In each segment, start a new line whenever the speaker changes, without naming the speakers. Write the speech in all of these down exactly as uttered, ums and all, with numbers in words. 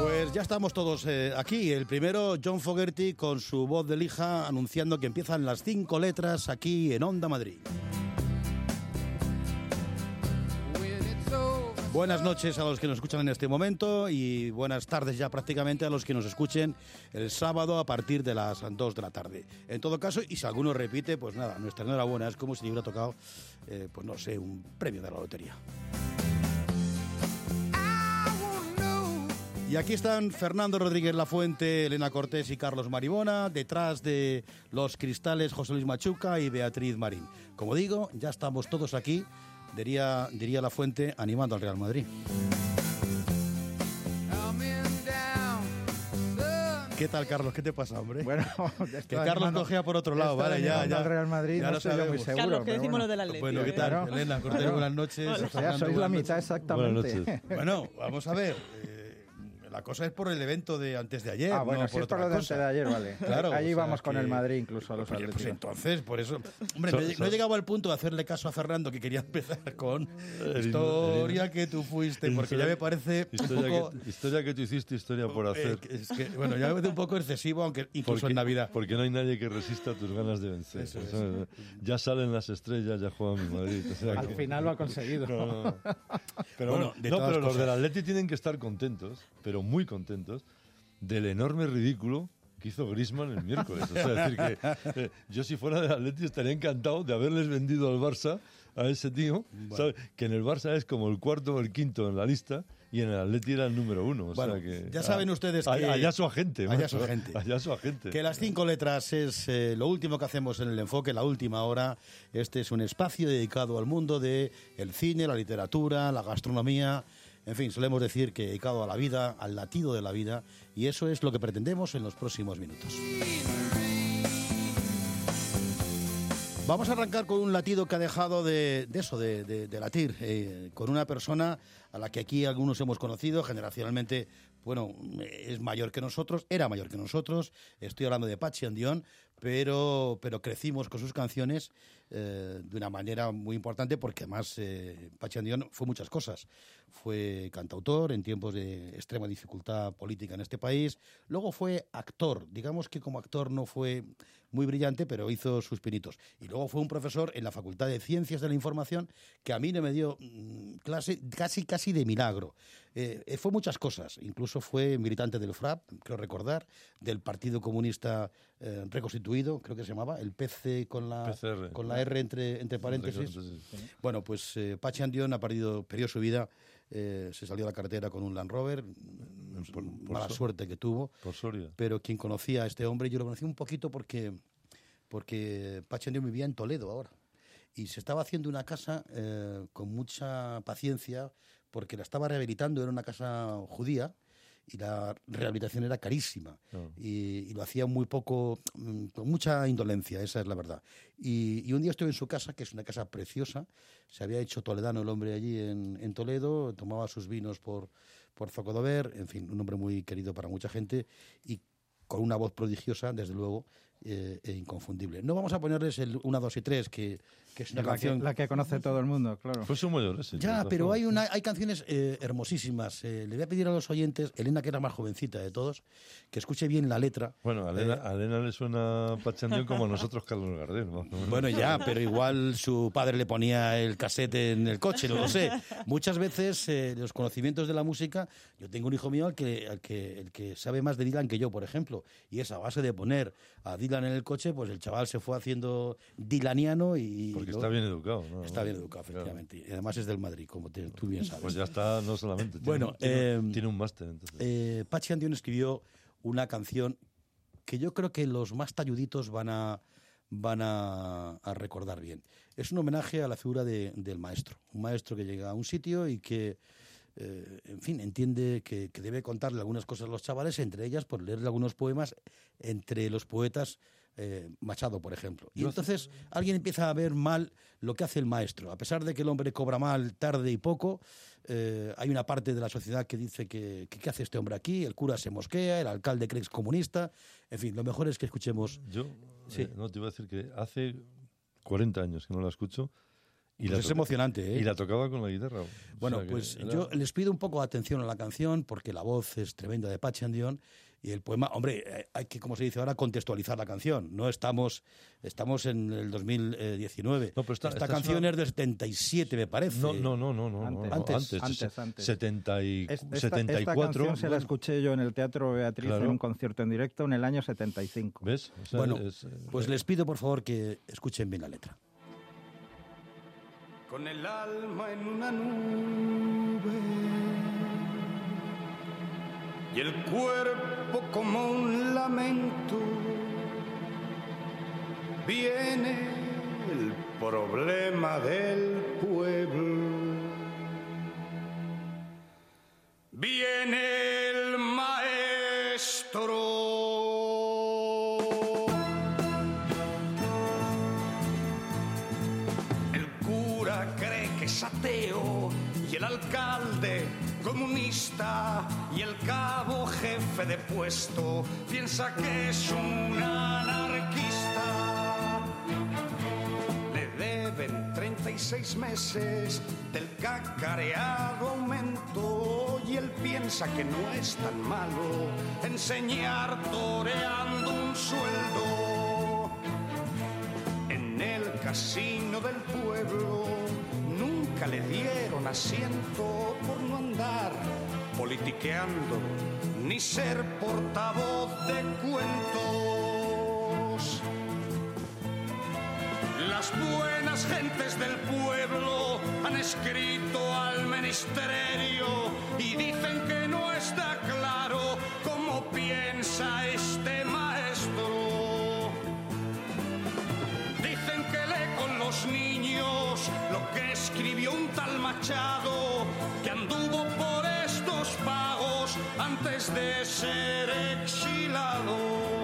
Pues ya estamos todos eh, aquí. El primero, John Fogerty, con su voz de lija, anunciando que empiezan las cinco letras aquí en Onda Madrid. Buenas noches a los que nos escuchan en este momento y buenas tardes ya prácticamente a los que nos escuchen el sábado a partir de las dos de la tarde. En todo caso, y si alguno repite, pues nada, nuestra enhorabuena, es como si le hubiera tocado, eh, pues no sé, un premio de la lotería. Y aquí están Fernando Rodríguez Lafuente, Elena Cortés y Carlos Maribona, detrás de los cristales José Luis Machuca y Beatriz Marín. Como digo, ya estamos todos aquí, diría, diría Lafuente, animando al Real Madrid. ¿Qué tal, Carlos? ¿Qué te pasa, hombre?
Bueno,
que Carlos cogea por otro lado, vale, ya, ya.
El Real Madrid,
ya
no
lo
estoy yo muy seguro.
Carlos, ¿qué decimos
bueno.
lo del Atlético?
Bueno, ¿qué tal?
Claro.
Elena Cortés, claro. Buenas noches.
O sea, sois la mitad exactamente.
Buenas noches.
Bueno, vamos a ver. Eh, la cosa es por el evento de antes de ayer.
Ah, bueno,
no
si
por
es por
otra
lo de
cosa.
antes de ayer, vale.
Claro,
Allí
o sea
vamos con
que...
el Madrid incluso a los
Pues,
Atléticos.
pues entonces, por eso... Hombre,
So,
no, he-
so,
no he llegado al punto de hacerle caso a Fernando, que quería empezar con
El-
historia
el-
que tú fuiste,
el-
porque ya me parece
historia,
un poco...
que, historia que tú hiciste, historia por hacer.
eh, es que, bueno, ya me parece un poco excesivo, aunque incluso
porque,
en Navidad.
porque no hay nadie que resista tus ganas de vencer.
Eso es.
O sea, ya salen las estrellas, ya juega mi Madrid. O sea
Al
que-
final lo ha conseguido.
No, no, no. Pero
Bueno,
bueno,
de
no,
todas
pero los
cosas.
del Atleti tienen que estar contentos, pero muy contentos, del enorme ridículo que hizo Griezmann el miércoles. O sea, decir que eh, yo si fuera del Atleti estaría encantado de haberles vendido al Barça a ese tío,
Bueno.
¿sabe? Que en el Barça es como el cuarto o el quinto en la lista y en el Atleti era el número uno. O
Bueno,
sea que,
ya saben ustedes
a-
que-
allá su agente.
allá
macho,
su agente.
Allá su agente.
Que las cinco letras es eh, lo último que hacemos en el enfoque, la última hora. Este es un espacio dedicado al mundo de el cine, la literatura, la gastronomía. En fin, solemos decir que dedicado a la vida, al latido de la vida, y eso es lo que pretendemos en los próximos minutos. Vamos a arrancar con un latido que ha dejado de, de eso, de, de, de latir, eh, con una persona a la que aquí algunos hemos conocido, generacionalmente, bueno, es mayor que nosotros, era mayor que nosotros, estoy hablando de Patxi Andión, pero, pero crecimos con sus canciones eh, de una manera muy importante porque además eh, Patxi Andión fue muchas cosas. Fue cantautor en tiempos de extrema dificultad política en este país, luego fue actor, digamos que como actor no fue muy brillante, pero hizo sus pinitos. Y luego fue un profesor en la Facultad de Ciencias de la Información que a mí no me dio mm, clase casi casi de milagro. Eh, eh, fue muchas cosas, incluso fue militante del F R A P, creo recordar, del Partido Comunista eh, reconstituido, creo que se llamaba, el P C con la,
P C R.
con la R entre, entre paréntesis. Bueno, pues eh, Patxi Andión ha perdido, perdió su vida, eh, se salió a la carretera con un Land Rover,
Por- por
mala
so-
suerte que tuvo,
Por Soria.
pero quien conocía a este hombre, yo lo conocí un poquito porque, porque Patxi Andión vivía en Toledo ahora, y se estaba haciendo una casa eh, con mucha paciencia, porque la estaba rehabilitando, era una casa judía, y la rehabilitación era carísima
Claro.
y, y lo hacía muy poco, mm, con mucha indolencia, esa es la verdad. Y, y un día estuve en su casa, que es una casa preciosa, se había hecho toledano el hombre allí en, en Toledo, tomaba sus vinos por, por Zocodover, en fin, un hombre muy querido para mucha gente y con una voz prodigiosa, desde luego, eh, e inconfundible. No vamos a ponerles el uno, dos y tres, que, que es una
La
canción...
que, la que conoce todo el mundo, claro.
Fue su mayor ese.
Ya, pero hay una, hay canciones eh, hermosísimas. Eh, le voy a pedir a los oyentes, Elena, que era más jovencita de todos, que escuche bien la letra.
Bueno, a Elena,
Eh,
a Elena le suena Patxi Andión como a nosotros Carlos Gardel. ¿no?
Bueno, ya, pero igual su padre le ponía el casete en el coche, no lo sé. Muchas veces eh, los conocimientos de la música, yo tengo un hijo mío al que, al que, el que sabe más de Dylan que yo, por ejemplo, y es a base de poner a Dylan en el coche, pues el chaval se fue haciendo dylaniano y...
Porque
y
está
lo-
bien educado. ¿no?
Está bien educado,
Claro.
efectivamente. Y además es del Madrid, como te- tú bien sabes.
Pues ya está, no solamente. Tiene,
Bueno,
tiene,
eh,
tiene un máster. Entonces.
Eh, Patxi Andión escribió una canción que yo creo que los más talluditos van a, van a, a recordar bien. Es un homenaje a la figura de- del maestro. Un maestro que llega a un sitio y que, eh, en fin, entiende que, que debe contarle algunas cosas a los chavales, entre ellas por leerle algunos poemas entre los poetas, eh, Machado, por ejemplo. Y
Yo
entonces alguien empieza a ver mal lo que hace el maestro. A pesar de que el hombre cobra mal, tarde y poco, eh, hay una parte de la sociedad que dice que, que ¿qué hace este hombre aquí? El cura se mosquea, el alcalde cree que es comunista. En fin, lo mejor es que escuchemos...
Yo
Sí.
eh, no te iba a decir que hace cuarenta años que no la escucho Y
Pues es
to-
emocionante, ¿eh?
Y la tocaba con la guitarra. O
Bueno,
sea que
pues
era-
yo les pido un poco de atención a la canción porque la voz es tremenda de Patxi Andión y el poema, hombre, eh, hay que, como se dice ahora, contextualizar la canción. No estamos estamos en el dos mil diecinueve.
No, pero esta-
Esta
esta es
canción
una-
es del setenta y siete, me parece.
No, no, no, no, no,
Antes.
no,
Antes,
antes,
antes, antes.
setenta y,
Es- esta,
setenta y
esta
cuatro.
canción se la escuché yo en el Teatro Beatriz
Claro.
en un concierto en directo en el año setenta y cinco.
¿Ves? O sea,
Bueno,
es, eh,
pues les pido por favor que escuchen bien la letra.
Con el alma en una nube y el cuerpo como un lamento, viene el problema del pueblo. Viene el maestro. El cura cree que es ateo y el alcalde comunista y el cabo jefe de puesto piensa que es un anarquista. Le deben treinta y seis meses del cacareado aumento y él piensa que no es tan malo enseñar toreando un sueldo. En el casino del pueblo nunca le dieron asiento por no andar politiqueando ni ser portavoz de cuentos. Las buenas gentes del pueblo han escrito al ministerio y dicen que no está claro cómo piensa este maestro. Dicen que lee con los niños lo que escribió un tal Machado, que anduvo por estos pagos antes de ser exilado.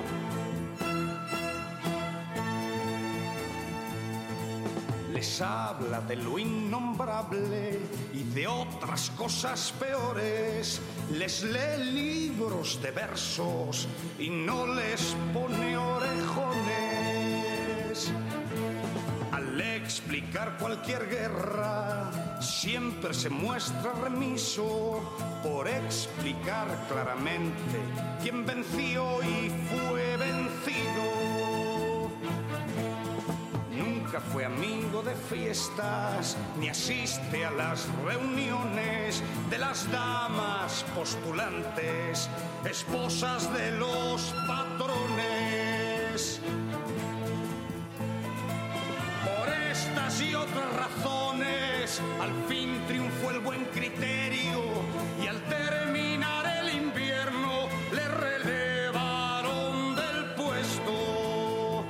Les habla de lo innombrable y de otras cosas peores. Les lee libros de versos y no les pone orejones. Al explicar cualquier guerra, siempre se muestra remiso por explicar claramente quién venció y fue vencido. Nunca fue amigo de fiestas, ni asiste a las reuniones de las damas postulantes, esposas de los patrones. Por estas y otras razones, al fin triunfó el buen criterio y al terminar el invierno le relevaron del puesto.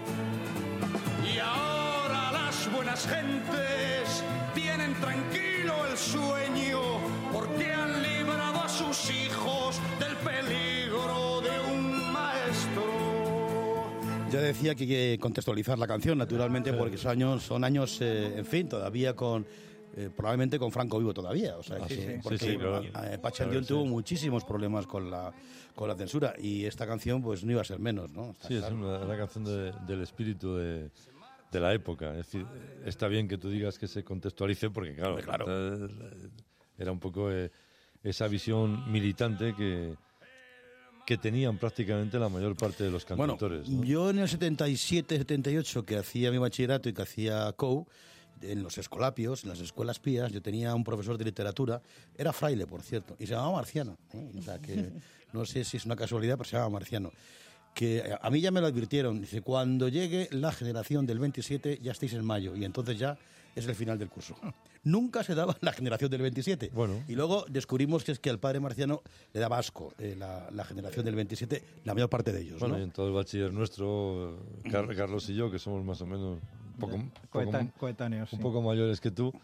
Y ahora las buenas gentes tienen tranquilo el sueño porque han librado a sus hijos del peligro de un maestro.
Ya decía que hay que contextualizar la canción, naturalmente, porque esos años son años, eh, en fin, todavía con... Eh, probablemente con Franco vivo todavía, o sea,
Ah,
que,
sí, sí,
porque
sí, claro.
eh, Patxi
Claro,
Andión
sí.
tuvo muchísimos problemas con la con la censura y esta canción pues no iba a ser menos, ¿no? Está
Sí, es
claro.
una, una canción de- del espíritu de, de la época. Es decir, está bien que tú digas que se contextualice porque, claro,
Hombre, claro.
eh, era un poco eh, esa visión militante que, que tenían prácticamente la mayor parte de los
Bueno,
cantautores. ¿no?
yo en el setenta y siete, setenta y ocho, que hacía mi bachillerato y que hacía C O U, en los escolapios, en las escuelas pías, yo tenía un profesor de literatura, era fraile, por cierto, y se llamaba Marciano. ¿eh? O sea, que no sé si es una casualidad, pero se llamaba Marciano. Que a mí ya me lo advirtieron, dice, cuando llegue la generación del veintisiete ya estáis en mayo, y entonces ya es el final del curso. Nunca se daba la generación del veintisiete.
Bueno.
Y luego descubrimos que es que al padre Marciano le daba asco eh, la, la generación del veintisiete, la mayor parte de ellos.
Bueno,
¿no?
y en todo el bachiller nuestro, Car- Carlos y yo, que somos más o menos un poco, un poco,
Coetá- coetáneos,
un
sí.
poco mayores que tú,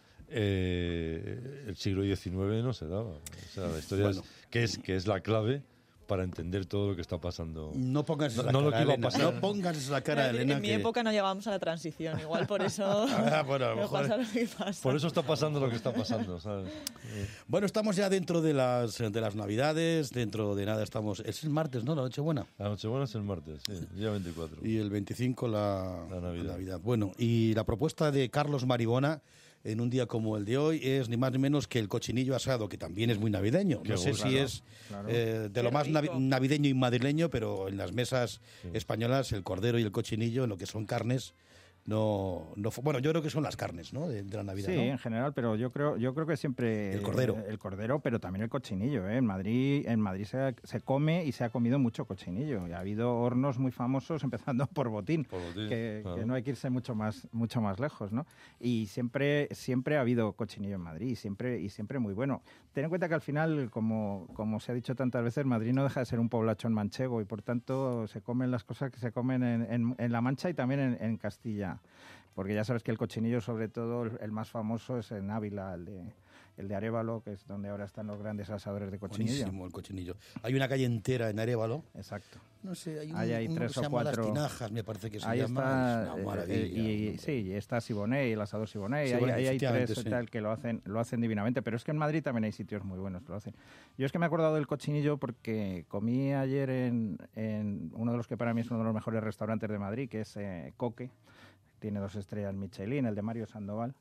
eh, el siglo diecinueve no se daba. O sea, la historia
Bueno.
es, que es que es la clave para entender todo lo que está pasando.
No pongas
No-
esa
no lo
cara,
que iba a
Elena,
pasar.
no pongas la cara,
en,
Elena.
en mi
que-
época no llegábamos a la transición, igual por eso
Ah, bueno, a lo
me
mejor-
pasa lo que pasa.
Por eso está pasando lo que está pasando, ¿sabes?
Bueno, estamos ya dentro de las, de las Navidades, dentro de nada estamos... Es el martes, ¿no? La Nochebuena.
La Nochebuena es el martes, sí, el día veinticuatro.
Y el veinticinco la,
La Navidad.
Bueno, y la propuesta de Carlos Maribona en un día como el de hoy es ni más ni menos que el cochinillo asado, que también es muy navideño.
Qué
no sé
gusto,
si
claro,
es
claro.
eh, de
Qué
lo más navi-
rico.
navideño y madrileño, pero en las mesas españolas el cordero y el cochinillo, en lo que son carnes, no, no fu- bueno, yo creo que son las carnes, ¿no? De, de la Navidad,
Sí,
¿no?
en general, pero yo creo, yo creo que siempre
El cordero.
eh, el cordero, pero también el cochinillo. ¿eh? En Madrid, en Madrid se, se come y se ha comido mucho cochinillo. Y ha habido hornos muy famosos, empezando por Botín,
Por Botín,
que,
claro.
que no hay que irse mucho más, mucho más lejos, ¿no? Y siempre, siempre ha habido cochinillo en Madrid, y siempre, y siempre muy bueno. Ten en cuenta que al final, como, como se ha dicho tantas veces, Madrid no deja de ser un poblachón manchego y por tanto se comen las cosas que se comen en, en, en La Mancha y también en, en Castilla. Porque ya sabes que el cochinillo, sobre todo, el, el más famoso es en Ávila, el de, el de Arévalo, que es donde ahora están los grandes asadores de cochinillo.
Buenísimo el cochinillo. Hay una calle entera en Arévalo.
Exacto.
No sé, hay, un,
Ahí hay
uno
tres
que se
o
llama Las
cuatro.
Tinajas, me parece que se
Ahí
llama.
está,
Es una
eh,
maravilla.
eh, y,
hombre.
sí, y está Siboney, el asador Siboney,
Siboney,
ahí, ahí hay
efectivamente,
tres
sí.
tal que lo hacen, lo hacen divinamente, pero es que en Madrid también hay sitios muy buenos que lo hacen. Yo es que me he acordado del cochinillo porque comí ayer en, en uno de los que para mí es uno de los mejores restaurantes de Madrid, que es eh, Coque, tiene dos estrellas Michelin, el de Mario Sandoval,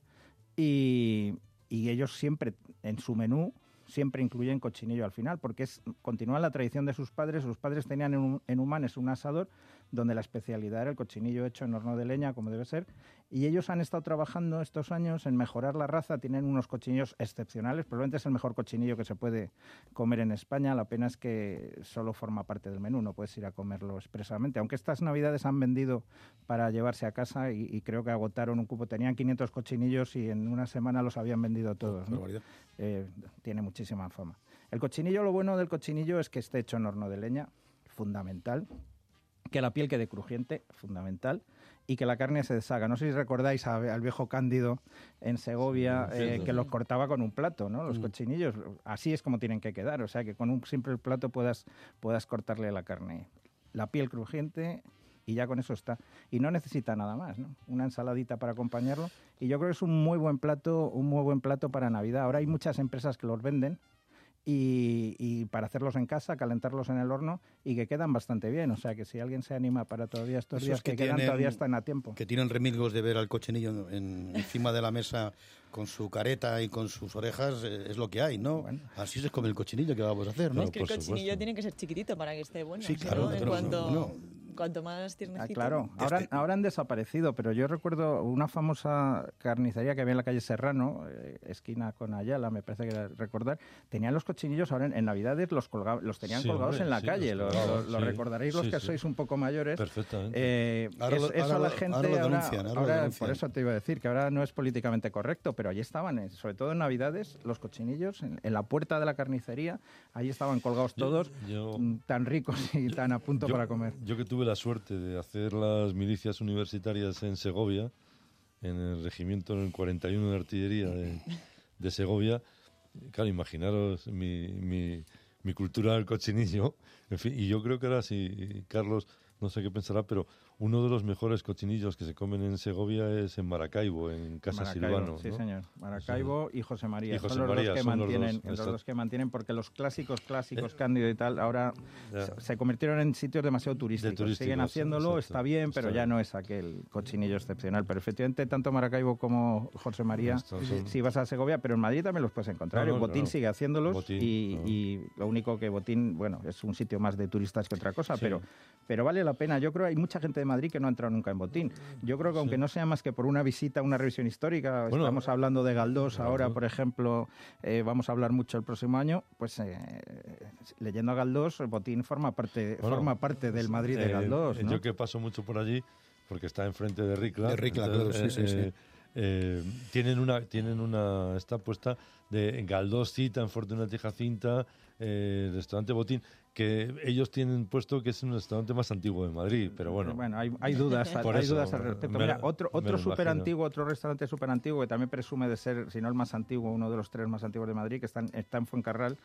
y, y ellos siempre en su menú siempre incluyen cochinillo al final, porque es continúa la tradición de sus padres. Sus padres tenían en, en Humanes un asador donde la especialidad era el cochinillo hecho en horno de leña, como debe ser, y ellos han estado trabajando estos años en mejorar la raza. Tienen unos cochinillos excepcionales, probablemente es el mejor cochinillo que se puede comer en España. La pena es que solo forma parte del menú, no puedes ir a comerlo expresamente, aunque estas navidades han vendido para llevarse a casa y, y creo que agotaron un cupo. Tenían quinientos cochinillos y en una semana los habían vendido todos, ¿no?
Barbaridad.
Eh, tiene muchísima fama. El cochinillo, lo bueno del cochinillo es que esté hecho en horno de leña, fundamental, que la piel quede crujiente, fundamental, y que la carne se deshaga. No sé si recordáis a- al viejo Cándido en Segovia,
Sí,
eh,
cierto.
que los cortaba con un plato, ¿no? Los cochinillos, así es como tienen que quedar, o sea, que con un simple plato puedas, puedas cortarle la carne. La piel crujiente y ya con eso está. Y no necesita nada más, ¿no? Una ensaladita para acompañarlo. Y yo creo que es un muy buen plato, un muy buen plato para Navidad. Ahora hay muchas empresas que los venden y, y para hacerlos en casa, calentarlos en el horno y que quedan bastante bien. O sea que si alguien se anima para todavía estos
Esos
días que,
que
quedan,
tienen-
todavía están a tiempo.
Que tienen remilgos de ver al cochinillo en, encima de la mesa con su careta y con sus orejas, eh, es lo que hay, ¿no?
Bueno.
Así se come el cochinillo, que vamos a hacer, ¿no?
Es que el
por
cochinillo
supuesto.
tiene que ser chiquitito para que esté bueno.
Sí,
si
claro,
no, en
pero-
cuanto,
no.
cuanto más
Ah,
tiernecito.
claro, ahora,
Este-
ahora han desaparecido, pero yo recuerdo una famosa carnicería que había en la calle Serrano, eh, esquina con Ayala, me parece que era recordar, tenían los cochinillos, ahora en, en Navidades los, colga- los tenían
Sí,
colgados
hombre,
en la
sí,
calle,
los
lo,
colgaban,
lo- lo
sí.
recordaréis los
Sí,
que
sí.
sois un poco mayores.
Perfectamente.
Eh,
Ahora
es-
lo-
eso
ahora
a la
lo-
gente
ahora lo
ahora-
denuncian, ahora lo
ahora,
denuncian.
por eso te iba a decir que ahora no es políticamente correcto, pero allí estaban, eh, sobre todo en Navidades, los cochinillos en, en la puerta de la carnicería, ahí estaban colgados
Yo-
todos,
yo-
mm, tan ricos y tan a punto
Yo-
para comer.
Yo que tuve la suerte de hacer las milicias universitarias en Segovia, en el regimiento en el cuarenta y uno de artillería de, de Segovia, claro, imaginaros mi, mi, mi cultura del cochinillo, en fin, y yo creo que ahora sí, Carlos, no sé qué pensará, pero uno de los mejores cochinillos que se comen en Segovia es en Maracaibo, en Casa
Maracaibo,
Silvano.
sí,
¿no?
señor. Maracaibo y José María.
Y José
son los
María,
dos que
son los
mantienen,
dos,
los
exacto.
dos que mantienen, porque los clásicos, clásicos, Cándido y tal, ahora
Ya.
se, se convirtieron en sitios demasiado turísticos.
turísticos,
Siguen haciéndolo,
exacto.
está bien, pero
Está
ya
bien.
no es aquel cochinillo excepcional. Pero efectivamente, tanto Maracaibo como José María,
Estos son-
si vas a Segovia, pero en Madrid también los puedes encontrar.
No, no,
Botín
claro.
sigue haciéndolos
Botín,
y,
claro.
y lo único que Botín, bueno, es un sitio más de turistas que otra cosa,
Sí.
pero, pero vale la pena. Yo creo que hay mucha gente de Madrid que no ha entrado nunca en Botín. Yo creo que aunque no sea más que por una visita, una revisión histórica,
Bueno,
estamos hablando de Galdós ahora,
Galdós.
por ejemplo, eh, vamos a hablar mucho el próximo año, pues eh, leyendo a Galdós, Botín forma parte,
Bueno,
forma parte del Madrid de
Eh,
Galdós, ¿no?
Yo que paso mucho por allí, porque está enfrente de Ricla.
De Ricla, claro, sí, sí, sí.
eh, tienen una, tienen una, está puesta de Galdós Cita, en Fortunata y Jacinta, eh, restaurante Botín, que ellos tienen puesto que es un restaurante más antiguo de Madrid, pero bueno.
Bueno, hay, hay dudas,
Por
hay
eso,
dudas al respecto.
me-
Mira, otro,
me
otro
lo
súper
imagino.
antiguo, otro restaurante súper antiguo que también presume de ser, si no el más antiguo, uno de los tres más antiguos de Madrid, que está en, está en Fuencarral,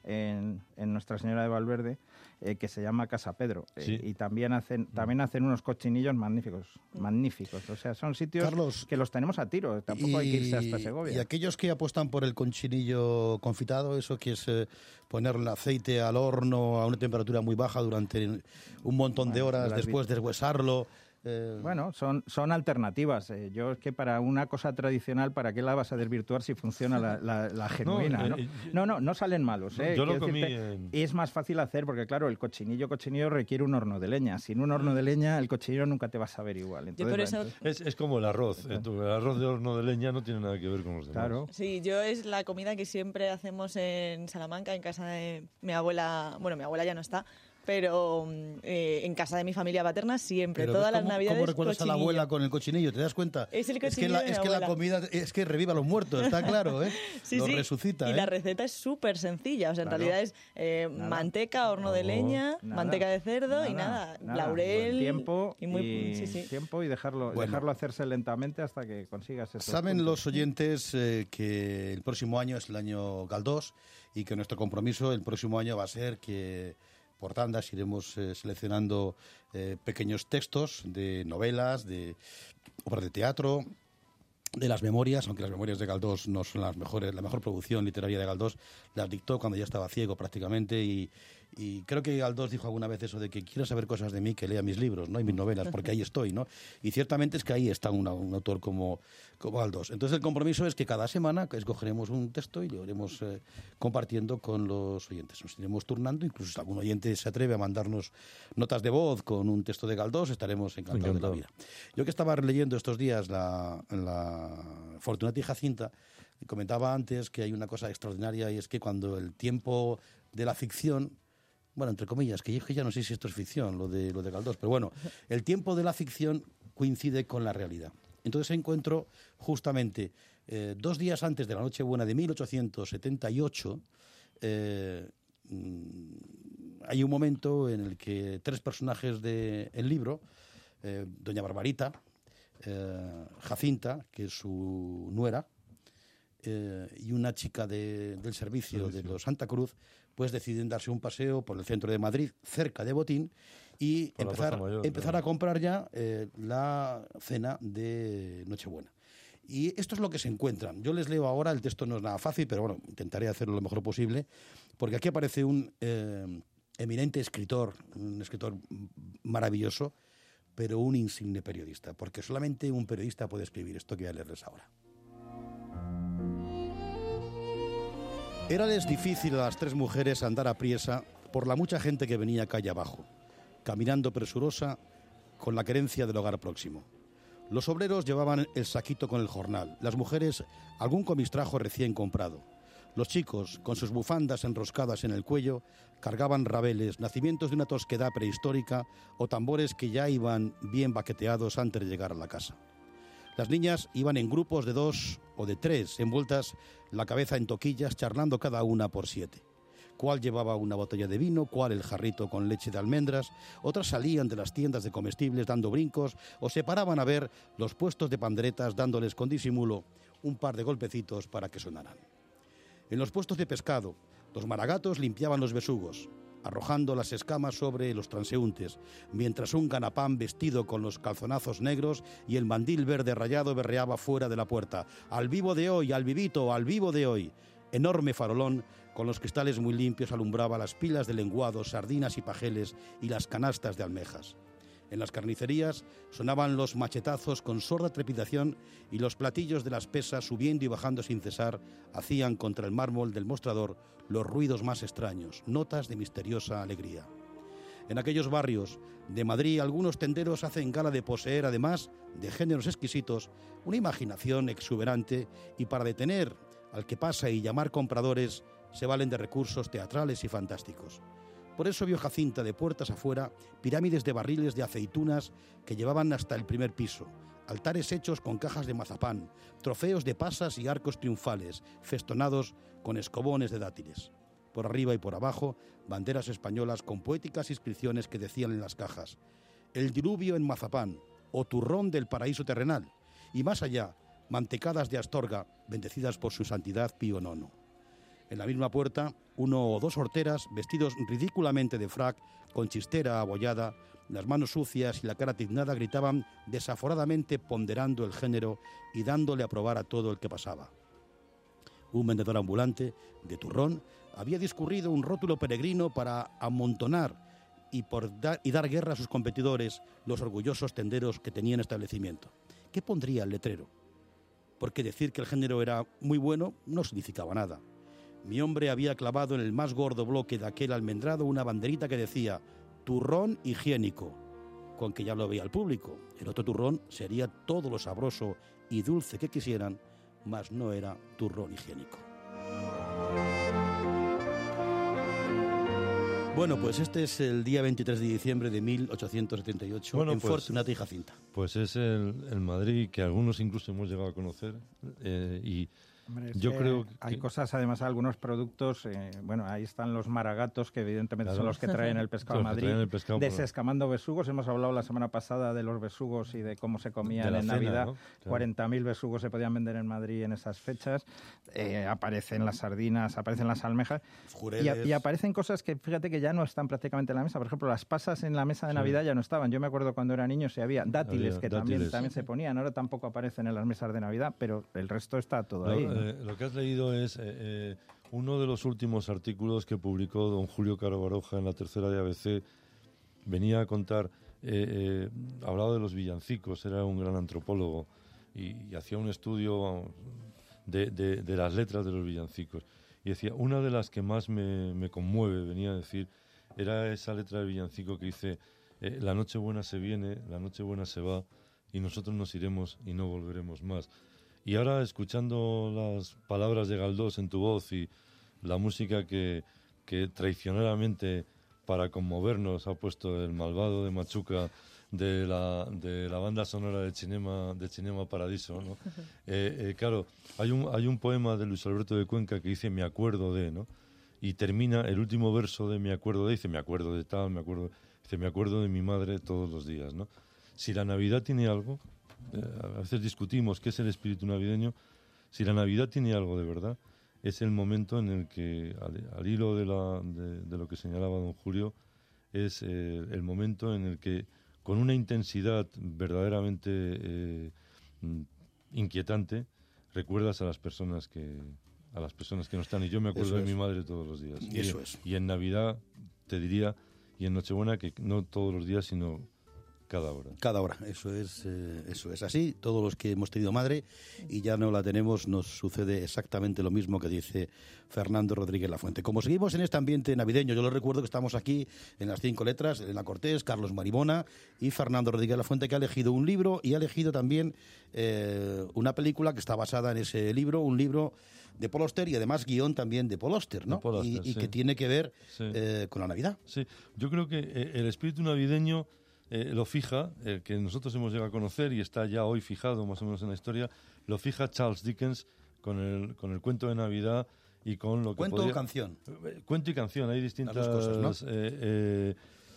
en, en Nuestra Señora de Valverde, eh, que se llama Casa Pedro. Eh,
Sí.
y también hacen, también hacen unos cochinillos magníficos, magníficos. O sea, son sitios
Carlos,
que los tenemos a tiro. Tampoco hay que irse hasta
Y
Segovia.
aquellos que apuestan por el conchinillo confitado, eso que es eh, ponerle el aceite al horno a una temperatura muy baja durante un montón de
Bueno,
horas,
las
después deshuesarlo, Eh,
Bueno, son, son alternativas. Eh, yo es que para una cosa tradicional, ¿para qué la vas a desvirtuar si funciona la, la, la genuina?
No,
¿no?
eh,
no, no, no salen malos. Eh.
Yo lo
Quiero
comí
decirte,
en...
Es más fácil hacer porque, claro, el cochinillo cochinillo requiere un horno de leña. Sin un horno de leña, el cochinillo nunca te va a saber igual. Entonces,
Yo por eso-
bueno, entonces-
Es, es como el arroz. eh, tu- El arroz de horno de leña no tiene nada que ver con los demás.
claro.
Sí, yo es la comida que siempre hacemos en Salamanca, en casa de mi abuela. Bueno, mi abuela ya no está, pero eh, en casa de mi familia paterna siempre,
pero
todas
¿ves
las
cómo-
navidades.
¿Cómo recuerdas a la
cochinillo.
abuela con el cochinillo? ¿Te das cuenta?
Es el
es que,
cochinillo
la,
de mi
es que la
abuela.
comida es que reviva a los muertos, está claro, ¿eh?
Sí,
Lo
sí.
resucita,
Y
¿eh?
la receta es súper sencilla. O sea, en
Claro.
realidad es eh,
Nada.
manteca, horno de
No,
leña,
nada.
manteca de cerdo y nada, laurel.
Buen tiempo
y muy,
y,
sí, sí.
tiempo y dejarlo,
Bueno.
dejarlo hacerse lentamente hasta que consigas esos
Saben
puntos.
los oyentes eh, que el próximo año es el año Galdós y que nuestro compromiso el próximo año va a ser que por tandas iremos eh, seleccionando eh, pequeños textos de novelas, de obras de teatro, de las memorias, aunque las memorias de Galdós no son las mejores, la mejor producción literaria de Galdós las dictó cuando ya estaba ciego prácticamente y, y creo que Galdós dijo alguna vez eso de que quiero saber cosas de mí, que lea mis libros, ¿no? Y mis novelas, porque ahí estoy, ¿no? Y ciertamente es que ahí está una- un autor como, como Galdós. Entonces el compromiso es que cada semana escogeremos un texto y lo iremos eh, compartiendo con los oyentes. Nos iremos turnando, incluso si algún oyente se atreve a mandarnos notas de voz con un texto de Galdós, estaremos encantados
Encantado.
de la vida. Yo que estaba leyendo estos días la, la Fortunata y Jacinta, comentaba antes que hay una cosa extraordinaria y es que cuando el tiempo de la ficción, bueno, entre comillas, que yo es que ya no sé si esto es ficción, lo de, lo de Galdós, pero bueno, el tiempo de la ficción coincide con la realidad. Entonces encuentro justamente eh, dos días antes de la Nochebuena de mil ochocientos setenta y ocho, eh, mm, hay un momento en el que tres personajes del libro, eh, doña Barbarita, eh, Jacinta, que es su nuera, eh, y una chica de- del servicio de los Santa Cruz, pues deciden darse un paseo por el centro de Madrid, cerca de Botín, y
Por la
empezar,
Plaza Mayor,
empezar
claro.
a comprar ya eh, la cena de Nochebuena. Y esto es lo que se encuentran. Yo les leo ahora, el texto no es nada fácil, pero bueno, intentaré hacerlo lo mejor posible, porque aquí aparece un eh, eminente escritor, un escritor maravilloso, pero un insigne periodista, porque solamente un periodista puede escribir esto que voy a leerles ahora. Érales difícil a las tres mujeres andar apriesa por la mucha gente que venía calle abajo, caminando presurosa con la querencia del hogar próximo. Los obreros llevaban el saquito con el jornal, las mujeres algún comistrajo recién comprado. Los chicos, con sus bufandas enroscadas en el cuello, cargaban rabeles, nacimientos de una tosquedad prehistórica o tambores que ya iban bien baqueteados antes de llegar a la casa. Las niñas iban en grupos de dos o de tres, envueltas la cabeza en toquillas, charlando cada una por siete. Cuál llevaba una botella de vino, cuál el jarrito con leche de almendras, otras salían de las tiendas de comestibles dando brincos o se paraban a ver los puestos de panderetas dándoles con disimulo un par de golpecitos para que sonaran. En los puestos de pescado, los maragatos limpiaban los besugos, arrojando las escamas sobre los transeúntes, mientras un ganapán vestido con los calzonazos negros y el mandil verde rayado berreaba fuera de la puerta. ¡Al vivo de hoy, al vivito, al vivo de hoy! Enorme farolón, con los cristales muy limpios, alumbraba las pilas de lenguados, sardinas y pajeles y las canastas de almejas. En las carnicerías sonaban los machetazos con sorda trepidación y los platillos de las pesas, subiendo y bajando sin cesar, hacían contra el mármol del mostrador los ruidos más extraños, notas de misteriosa alegría. En aquellos barrios de Madrid, algunos tenderos hacen gala de poseer, además de géneros exquisitos, una imaginación exuberante y para detener al que pasa y llamar compradores se valen de recursos teatrales y fantásticos. Por eso vio Jacinta de puertas afuera pirámides de barriles de aceitunas que llevaban hasta el primer piso, altares hechos con cajas de mazapán, trofeos de pasas y arcos triunfales, festonados con escobones de dátiles. Por arriba y por abajo, banderas españolas con poéticas inscripciones que decían en las cajas: el diluvio en mazapán o turrón del paraíso terrenal, y más allá, mantecadas de Astorga, bendecidas por su santidad Pío nono. En la misma puerta, uno o dos horteras, vestidos ridículamente de frac, con chistera abollada, las manos sucias y la cara tiznada, gritaban desaforadamente ponderando el género y dándole a probar a todo el que pasaba. Un vendedor ambulante de turrón había discurrido un rótulo peregrino para amontonar y, por da- y dar guerra a sus competidores, los orgullosos tenderos que tenían establecimiento. ¿Qué pondría el letrero? Porque decir que el género era muy bueno no significaba nada. Mi hombre había clavado en el más gordo bloque de aquel almendrado una banderita que decía «turrón higiénico», con que ya lo veía el público. El otro turrón sería todo lo sabroso y dulce que quisieran, mas no era turrón higiénico. Bueno, pues este es el día veintitrés de diciembre de mil ochocientos setenta y ocho
Bueno,
en
pues,
Fortunata y Jacinta.
Pues es el, el Madrid que algunos incluso hemos llegado a conocer eh, y
Hombre, es
yo
que
creo que...
hay cosas, además, algunos productos, eh, bueno, ahí están los maragatos, que evidentemente
Claro.
son los que traen el pescado a
Los que
Madrid,
traen el pescado por-
desescamando besugos. Hemos hablado la semana pasada de los besugos y de cómo se comían
de la
en
cena,
Navidad.
¿no? Claro.
cuarenta mil besugos se podían vender en Madrid en esas fechas. Eh, aparecen las sardinas, aparecen las almejas. Y,
Jureles.
y aparecen cosas que, fíjate, que ya no están prácticamente en la mesa. Por ejemplo, las pasas en la mesa de
Sí.
Navidad ya no estaban. Yo me acuerdo cuando era niño si había dátiles,
Había
que también,
dátiles.
también se ponían. Ahora tampoco aparecen en las mesas de Navidad, pero el resto está todo
Lo,
ahí, ¿no?
eh, lo que has leído es eh, eh, uno de los últimos artículos que publicó don Julio Caro Baroja en la tercera de A B C. Venía a contar, eh, eh, hablaba de los villancicos, era un gran antropólogo y, y hacía un estudio vamos, de, de- de las letras de los villancicos. Y decía, una de las que más me, me conmueve, venía a decir, era esa letra del villancico que dice, eh, la noche buena se viene, la noche buena se va y nosotros nos iremos y no volveremos más. Y ahora, escuchando las palabras de Galdós en tu voz y la música que, que traicioneramente, para conmovernos, ha puesto el malvado de Machuca de la, de la banda sonora de Cinema, de Cinema Paradiso, ¿no? Eh, eh, claro, hay un, hay un poema de Luis Alberto de Cuenca que dice «Me acuerdo de», ¿no? Y termina el último verso de «Me acuerdo de», dice «Me acuerdo de tal, me acuerdo», dice «Me acuerdo de mi madre todos los días», ¿no? Si la Navidad tiene algo... Eh, a veces discutimos qué es el espíritu navideño. Si la Navidad tiene algo de verdad, es el momento en el que, al, al hilo de, la, de, de lo que señalaba don Julio, es eh, el momento en el que, con una intensidad verdaderamente eh, mm, inquietante, recuerdas a las personas que a las personas que no están. Y yo me acuerdo
Eso
de
es.
mi madre todos los días. Y,
Eso es.
y en Navidad, te diría, y en Nochebuena, que no todos los días, sino cada hora.
Cada hora, eso es, eh, eso es así. Todos los que hemos tenido madre y ya no la tenemos, nos sucede exactamente lo mismo que dice Fernando Rodríguez Lafuente. Como seguimos en este ambiente navideño, yo les recuerdo que estamos aquí en las cinco letras, Elena Cortés, Carlos Maribona y Fernando Rodríguez Lafuente, que ha elegido un libro y ha elegido también eh, una película que está basada en ese libro, un libro de Paul Auster y además guión también de Paul Auster, ¿no?
De Paul Auster,
y, y
sí.
que tiene que ver
Sí.
eh, con la Navidad.
Sí, yo creo que eh, el espíritu navideño eh, lo fija, el que nosotros hemos llegado a conocer y está ya hoy fijado más o menos en la historia, lo fija Charles Dickens con el, con el cuento de Navidad y con lo que
¿Cuento
podría-
o canción?
Eh, Cuento y canción, hay distintas
Las dos cosas, ¿no?
eh, eh,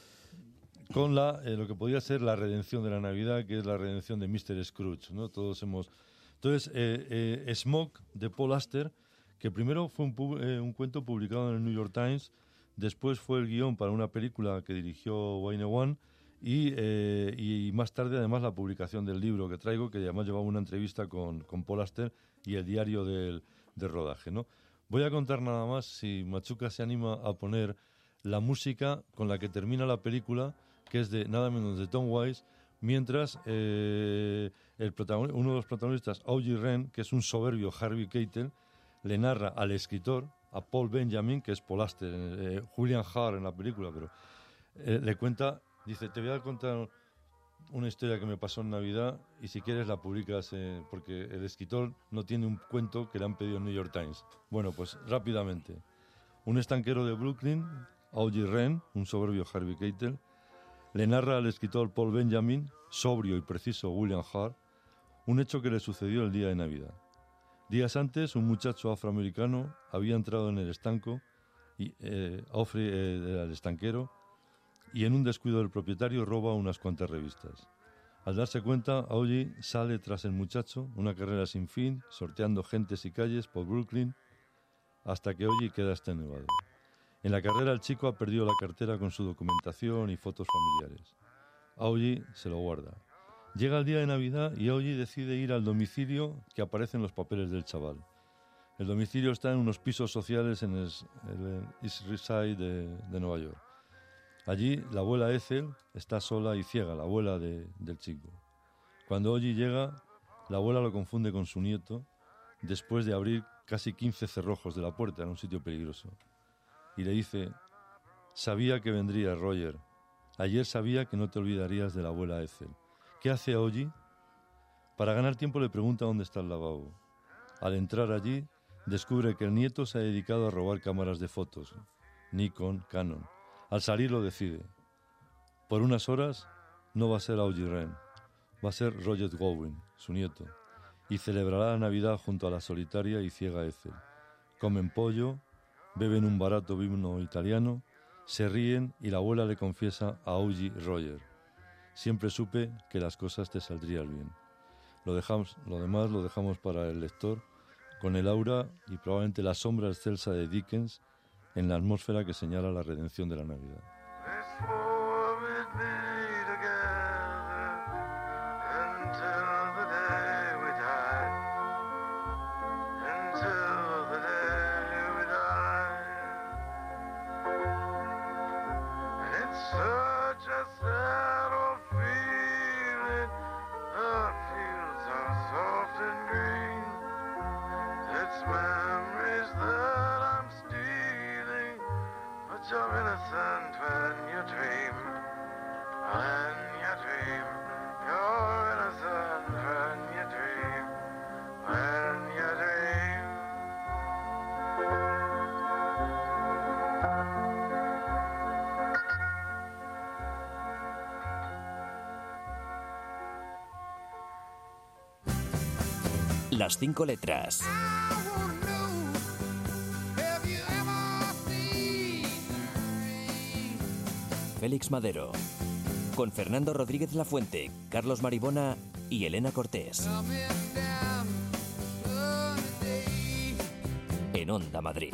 con la, eh, lo que podría ser la redención de la Navidad, que es la redención de míster Scrooge, ¿no? Todos hemos... Entonces, eh, eh, Smoke, de Paul Auster, que primero fue un, pu- eh, un cuento publicado en el New York Times, después fue el guión para una película que dirigió Wayne Wan, y, eh, y más tarde además la publicación del libro que traigo, que además llevaba una entrevista con, con Paul Auster y el diario del, del rodaje, ¿no? Voy a contar nada más, si Machuca se anima a poner la música con la que termina la película, que es de nada menos de Tom Waits, mientras eh, el protagon- uno de los protagonistas, Augie Wren, que es un soberbio Harvey Keitel, le narra al escritor, a Paul Benjamin, que es Paul Auster, eh, Julian Hart en la película, pero eh, le cuenta, dice, te voy a contar una historia que me pasó en Navidad y si quieres la publicas, eh, porque el escritor no tiene un cuento que le han pedido en New York Times. Bueno, pues rápidamente. Un estanquero de Brooklyn, Augie Wren, un soberbio Harvey Keitel, le narra al escritor Paul Benjamin, sobrio y preciso William Hart, un hecho que le sucedió el día de Navidad. Días antes, un muchacho afroamericano había entrado en el estanco, y, eh, Ofri, eh, el estanquero, y en un descuido del propietario roba unas cuantas revistas. Al darse cuenta, Augie sale tras el muchacho, una carrera sin fin, sorteando gentes y calles por Brooklyn, hasta que Augie queda extenuado. En la carrera el chico ha perdido la cartera con su documentación y fotos familiares. Augie se lo guarda. Llega el día de Navidad y Augie decide ir al domicilio que aparece en los papeles del chaval. El domicilio está en unos pisos sociales en el, el East Side de, de Nueva York. Allí la abuela Ethel está sola y ciega, la abuela de, del chico. Cuando Ollie llega, la abuela lo confunde con su nieto después de abrir casi quince cerrojos de la puerta en un sitio peligroso. Y le dice: sabía que vendría, Roger. Ayer sabía que no te olvidarías de la abuela Ethel. ¿Qué hace Ollie? Para ganar tiempo le pregunta dónde está el lavabo. Al entrar allí, descubre que el nieto se ha dedicado a robar cámaras de fotos, Nikon, Canon. Al salir lo decide. Por unas horas no va a ser Ollie Rehn, va a ser Roger Gowen, su nieto, y celebrará la Navidad junto a la solitaria y ciega Ethel. Comen pollo, beben un barato vino italiano, se ríen y la abuela le confiesa a Ollie Roger: siempre supe que las cosas te saldrían bien. Lo dejamos, lo demás lo dejamos para el lector, con el aura y probablemente la sombra excelsa de Dickens en la atmósfera que señala la redención de la Navidad.
Las cinco letras. Félix Madero. Con Fernando Rodríguez Lafuente, Carlos Maribona y Elena Cortés. En Onda Madrid.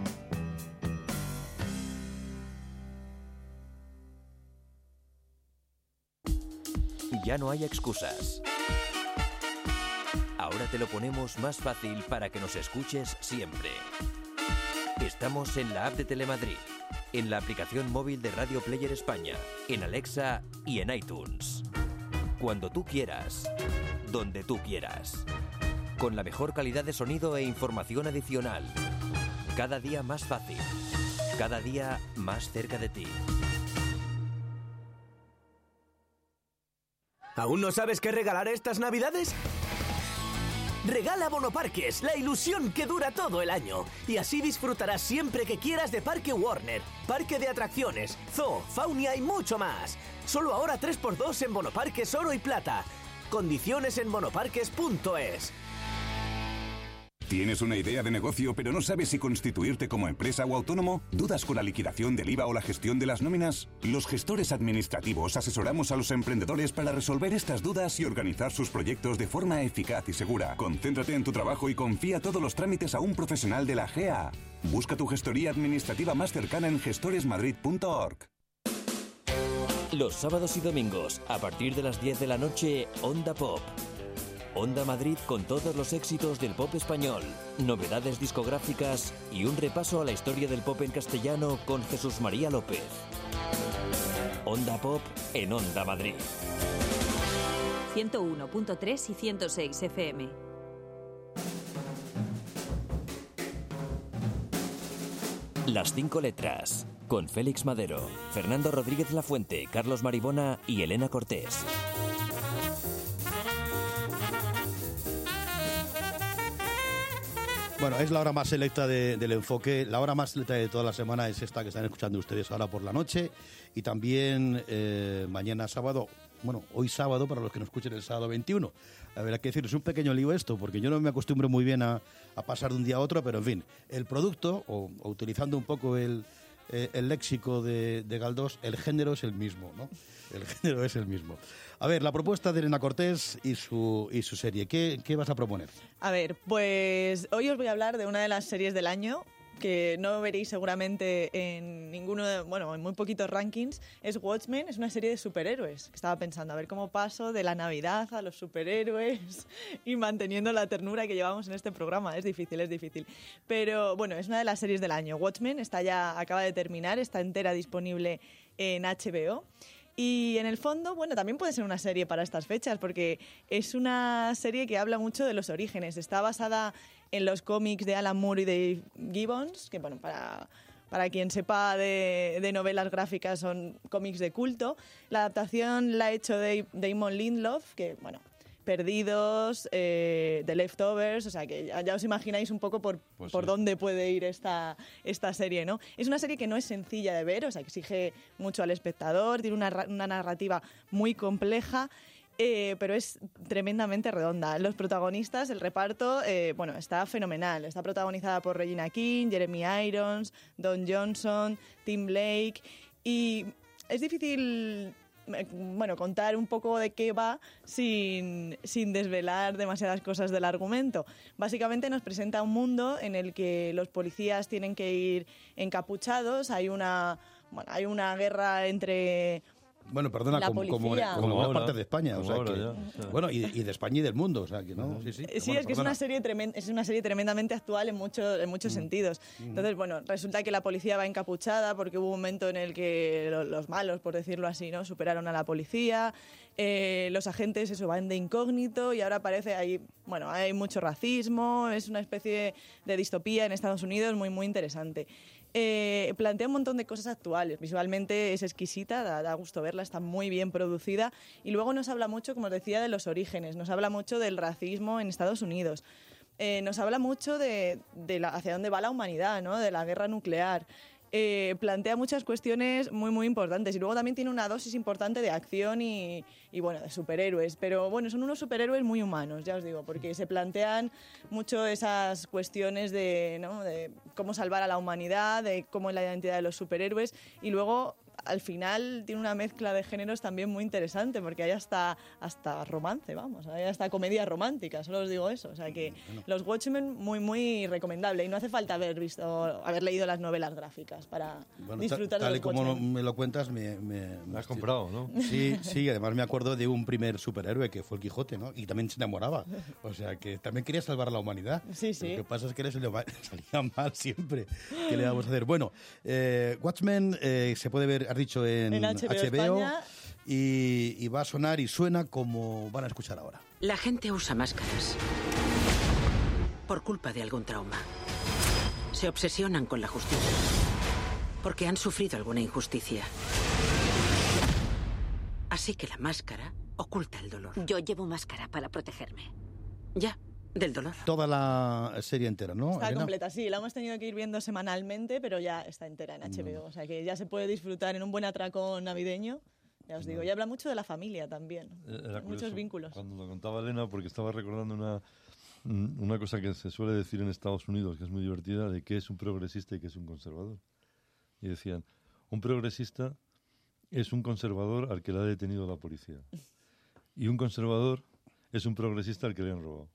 Ya no hay excusas. Ahora te lo ponemos más fácil para que nos escuches siempre. Estamos en la app de Telemadrid, en la aplicación móvil de Radio Player España, en Alexa y en iTunes. Cuando tú quieras, donde tú quieras. Con la mejor calidad de sonido e información adicional. Cada día más fácil. Cada día más cerca de ti.
¿Aún no sabes qué regalar estas Navidades? Regala Bonoparques, la ilusión que dura todo el año. Y así disfrutarás siempre que quieras de Parque Warner, parque de atracciones, zoo, faunia y mucho más. Solo ahora tres por dos en Bonoparques Oro y Plata. Condiciones en bonoparques punto es.
¿Tienes una idea de negocio pero no sabes si constituirte como empresa o autónomo? ¿Dudas con la liquidación del I V A o la gestión de las nóminas? Los gestores administrativos asesoramos a los emprendedores para resolver estas dudas y organizar sus proyectos de forma eficaz y segura. Concéntrate en tu trabajo y confía todos los trámites a un profesional de la G A. Busca tu gestoría administrativa más cercana en gestores madrid punto org.
Los sábados y domingos, a partir de las diez de la noche, Onda Pop. Onda Madrid con todos los éxitos del pop español, novedades discográficas y un repaso a la historia del pop en castellano con Jesús María López. Onda Pop en Onda Madrid.
ciento uno punto tres y ciento seis F M.
Las cinco letras, con Félix Madero, Fernando Rodríguez Lafuente, Carlos Maribona y Elena Cortés.
Bueno, es la hora más selecta de, del enfoque. La hora más selecta de toda la semana es esta que están escuchando ustedes ahora por la noche. Y también eh, mañana sábado, bueno, hoy sábado para los que nos escuchen el sábado veintiuno. A ver, hay que decir, es un pequeño lío esto, porque yo no me acostumbro muy bien a, a pasar de un día a otro, pero en fin, el producto, o, o utilizando un poco el, eh, el léxico de, de Galdós, el género es el mismo, ¿no? El género es el mismo. A ver, la propuesta de Elena Cortés y su, y su serie. ¿Qué, ¿Qué vas a proponer?
A ver, pues hoy os voy a hablar de una de las series del año que no veréis seguramente en ninguno, de, bueno, en muy poquitos rankings, es Watchmen, es una serie de superhéroes. Estaba pensando, a ver cómo paso de la Navidad a los superhéroes y manteniendo la ternura que llevamos en este programa. Es difícil, es difícil. Pero bueno, es una de las series del año. Watchmen está ya, acaba de terminar, está entera disponible en H B O. Y en el fondo, bueno, también puede ser una serie para estas fechas, porque es una serie que habla mucho de los orígenes. Está basada en los cómics de Alan Moore y de Gibbons, que, bueno, para, para quien sepa de, de novelas gráficas son cómics de culto. La adaptación la ha hecho Dave, Damon Lindelof, que, bueno, Perdidos, eh, The Leftovers, o sea que ya, ya os imagináis un poco por, pues por sí. dónde puede ir esta, esta serie, ¿no? Es una serie que no es sencilla de ver, o sea, exige mucho al espectador, tiene una, una narrativa muy compleja, eh, pero es tremendamente redonda. Los protagonistas, el reparto, eh, bueno, está fenomenal. Está protagonizada por Regina King, Jeremy Irons, Don Johnson, Tim Blake, y es difícil... bueno, contar un poco de qué va sin, sin desvelar demasiadas cosas del argumento. Básicamente nos presenta un mundo en el que los policías tienen que ir encapuchados, hay una, bueno, hay una guerra entre...
Bueno, perdona,
la
como, como,
policía.
como
Como
una
ahora,
parte de España, o
como
sea
ahora
que,
ya, o sea.
bueno, y, y de España y del mundo, o sea que no, sí, sí.
Sí,
Bueno,
es que es
perdona.
una serie tremenda, es una serie tremendamente actual en muchos en muchos
Mm.
sentidos. Entonces, bueno, resulta que la policía va encapuchada porque hubo un momento en el que lo- los malos, por decirlo así, no, superaron a la policía. Eh, los agentes eso van de incógnito y ahora parece ahí, bueno, hay mucho racismo, es una especie de distopía en Estados Unidos muy muy interesante. Eh, plantea un montón de cosas actuales. Visualmente es exquisita, da, da gusto verla, está muy bien producida. Y luego nos habla mucho, como os decía, de los orígenes. Nos habla mucho del racismo en Estados Unidos. Eh, nos habla mucho de, de la, hacia dónde va la humanidad, ¿no? De la guerra nuclear. Eh, plantea muchas cuestiones muy, muy importantes. Y luego también tiene una dosis importante de acción y, y, bueno, de superhéroes. Pero, bueno, son unos superhéroes muy humanos, ya os digo, porque se plantean mucho esas cuestiones de, ¿no? de cómo salvar a la humanidad, de cómo es la identidad de los superhéroes. Y luego, al final, tiene una mezcla de géneros también muy interesante, porque hay hasta, hasta romance, vamos, hay hasta comedia romántica, solo os digo eso. O sea que los Watchmen, muy, muy recomendable. Y no hace falta haber visto, haber leído las novelas gráficas para
Bueno,
disfrutar
ta- tal
de
y
los
como
Watchmen.
me lo cuentas, me, me, me
Me has
estoy-
comprado, ¿no?
Sí, sí, además me acuerdo de un primer superhéroe que fue el Quijote, ¿no? Y también se enamoraba. O sea, que también quería salvar a la humanidad.
Sí, sí.
Lo que pasa es que le salió mal, salía mal siempre. ¿Qué le vamos a hacer? Bueno, eh, Watchmen eh, se puede ver, has dicho, en,
En H B O España.
y, y va a sonar y suena como van a escuchar ahora.
La gente usa máscaras por culpa de algún trauma. Se obsesionan con la justicia porque han sufrido alguna injusticia. Así que la máscara oculta el dolor.
Yo llevo máscara para protegerme.
Ya, del dolor.
Toda la serie entera, ¿no?
Está
Elena?
completa, sí, la hemos tenido que ir viendo semanalmente, pero ya está entera en H B O, o sea que ya se puede disfrutar en un buen atracón navideño, ya os digo, y habla mucho de la familia también,
Eh, Era
muchos
curioso
vínculos.
Cuando lo contaba Elena, porque estaba recordando una, mm, una cosa que se suele decir en Estados Unidos, que es muy divertida, de qué es un progresista y qué es un conservador. Y decían, un progresista es un conservador al que le ha detenido la policía. Y un conservador es un progresista al que le han robado.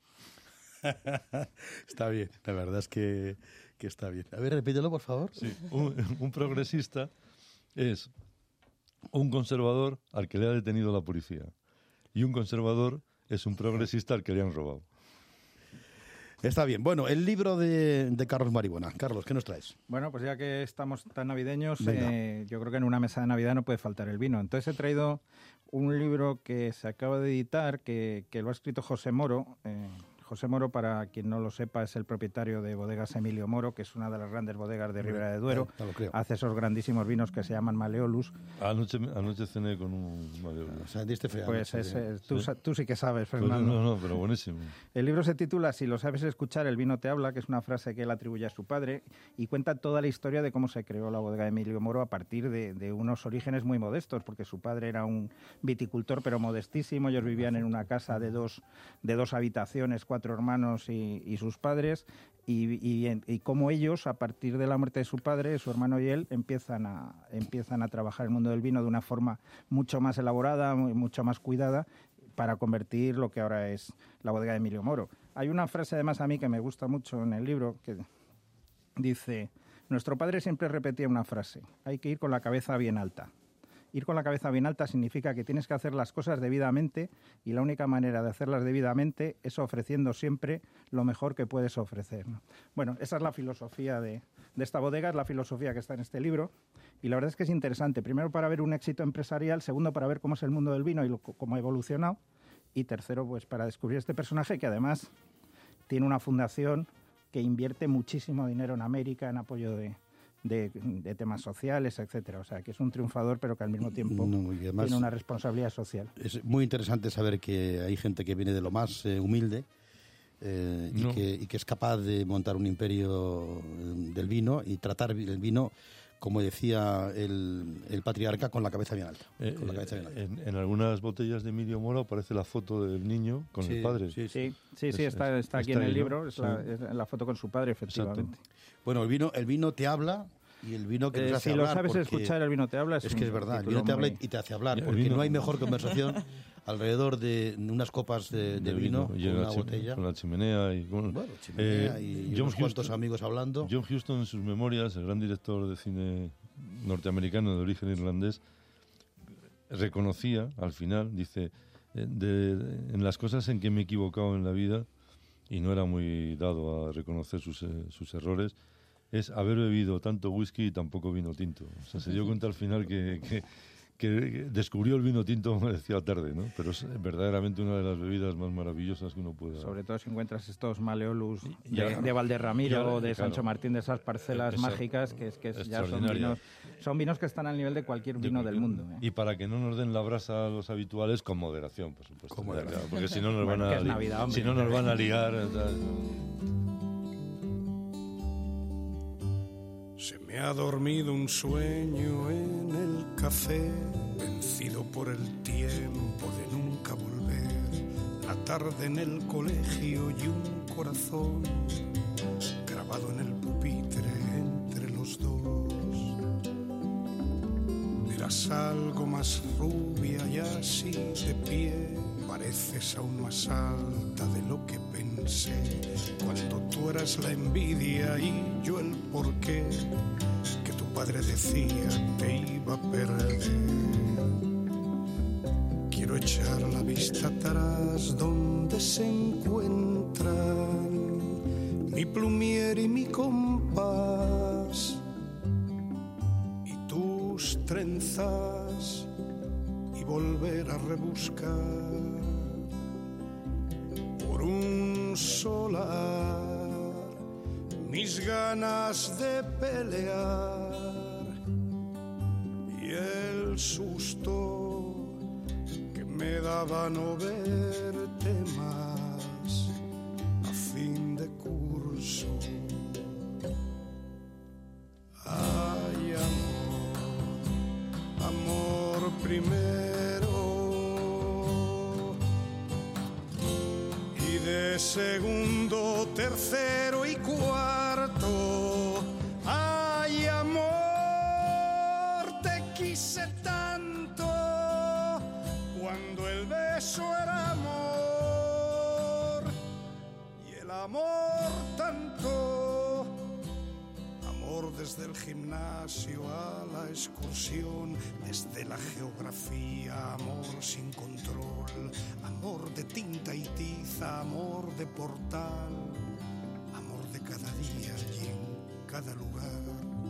Está bien, la verdad es que, que está bien. A ver, repítelo, por favor.
Sí, un, un progresista es un conservador al que le ha detenido la policía. Y un conservador es un progresista al que le han robado.
Está bien. Bueno, el libro de, de Carlos Maribona. Carlos, ¿qué nos traes?
Bueno, pues ya que estamos tan navideños,
Venga.
eh, yo creo que en una mesa de Navidad no puede faltar el vino. Entonces he traído un libro que se acaba de editar, que, que lo ha escrito José Moro. Eh, José Moro, para quien no lo sepa, es el propietario de Bodegas Emilio Moro, que es una de las grandes bodegas de Ribera de Duero.
No lo creo.
Hace esos grandísimos vinos que se llaman Maleolus.
Anoche, anoche cené con un Maleolus.
O sea, diste fea.
Pues
¿no?
es,
Sí.
es- tú,
Sí.
sa- tú sí que sabes,
Pues
Fernando.
no, no, pero buenísimo.
El libro se titula Si lo sabes escuchar, el vino te habla, que es una frase que él atribuye a su padre, y cuenta toda la historia de cómo se creó la bodega de Emilio Moro a partir de, de unos orígenes muy modestos, porque su padre era un viticultor, pero modestísimo. Ellos vivían en una casa de dos, de dos habitaciones, cuatro hermanos y, y sus padres, y, y, y cómo ellos, a partir de la muerte de su padre, su hermano y él, empiezan a, empiezan a trabajar el mundo del vino de una forma mucho más elaborada, muy- mucho más cuidada, para convertir lo que ahora es la bodega de Emilio Moro. Hay una frase además a mí que me gusta mucho en el libro, que dice, nuestro padre siempre repetía una frase, hay que ir con la cabeza bien alta. Ir con la cabeza bien alta significa que tienes que hacer las cosas debidamente y la única manera de hacerlas debidamente es ofreciendo siempre lo mejor que puedes ofrecer, ¿no? Bueno, esa es la filosofía de, de esta bodega, es la filosofía que está en este libro y la verdad es que es interesante. Primero para ver un éxito empresarial, segundo para ver cómo es el mundo del vino y lo, cómo ha evolucionado y tercero pues para descubrir este personaje que además tiene una fundación que invierte muchísimo dinero en América en apoyo de... De, de temas sociales, etcétera. O sea, que es un triunfador, pero que al mismo tiempo no, y además, tiene una responsabilidad social.
Es muy interesante saber que hay gente que viene de lo más eh, humilde eh, no. y, que, y que es capaz de montar un imperio del vino y tratar el vino, como decía el, el patriarca, con la cabeza bien alta.
Eh,
con la cabeza bien alta.
En, en algunas botellas de Emilio Moro aparece la foto del niño con
sí,
el padre.
Sí, sí, sí, sí es, está, está aquí está en el ahí, libro, ¿no? es, sí. la, es la foto con su padre, efectivamente.
Exacto.
Bueno, el vino, el vino te habla y el vino que
eh,
te hace
si
hablar.
Si lo sabes escuchar, el vino te habla. Es,
es que es verdad, el vino te habla muy... y te hace hablar, porque vino... no hay mejor conversación alrededor de unas copas de, de, de vino, vino con una botella.
Con la chimenea y con...
Bueno, chimenea eh, y John unos cuantos Huston, amigos hablando.
John Huston en sus memorias, el gran director de cine norteamericano de origen irlandés, reconocía al final, dice, de, de, en las cosas en que me he equivocado en la vida, y no era muy dado a reconocer sus, eh, sus errores, es haber bebido tanto whisky y tan poco vino tinto. O sea, se dio cuenta al final que, que, que descubrió el vino tinto, como decía tarde, ¿no? Pero es verdaderamente una de las bebidas más maravillosas que uno puede...
Sobre todo si encuentras estos Maleolus de, de Valderramiro o de Sancho claro, Martín, de esas parcelas esa, mágicas, que, es, que es, ya son vinos, son vinos que están al nivel de cualquier vino de del mundo. ¿eh?
Y para que no nos den la brasa a los habituales, con moderación, por supuesto.
Con moderación.
Claro, porque si no nos
bueno,
van a, li
Navidad,
si no nos van a liar...
Se me ha dormido un sueño en el café, vencido por el tiempo de nunca volver. La tarde en el colegio y un corazón grabado en el pupitre entre los dos. Eras algo más rubia y así de pie, pareces aún más alta de lo que pensé. Cuando tú eras la envidia y yo el porqué, que tu padre decía te iba a perder. Quiero echar la vista atrás donde se encuentran mi plumier y mi compás y tus trenzas y volver a rebuscar por un solar mis ganas de pelear y el susto que me daba no verte más a fin de curso. Ay, amor, amor primero y de segundo, tercero y cuarto. Ay, amor, te quise tanto cuando el beso era amor y el amor tanto. Amor desde el gimnasio a la excursión, desde la geografía, amor sin control, amor de tinta y tiza, amor de portal, amor de cada día y en cada lugar.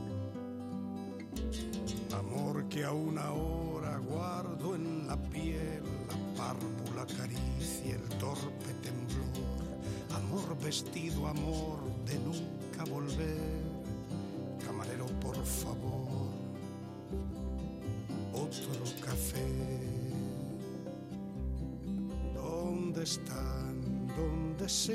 Amor que aún ahora guardo en la piel, la párpula caricia, el torpe temblor. Amor vestido, amor de nunca volver. Camarero, por favor, otro café. ¿Dónde están? ¿Dónde se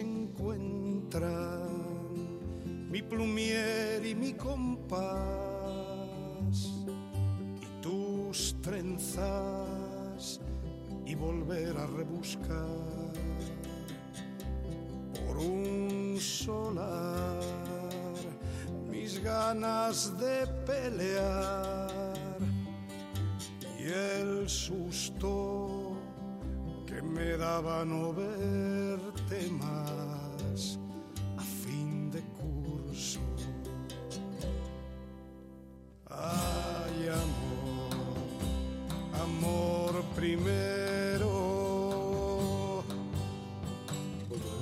encuentran mi plumier y mi compás y tus trenzas y volver a rebuscar por un solar mis ganas de pelear y el susto que me daba no verte más a fin de curso.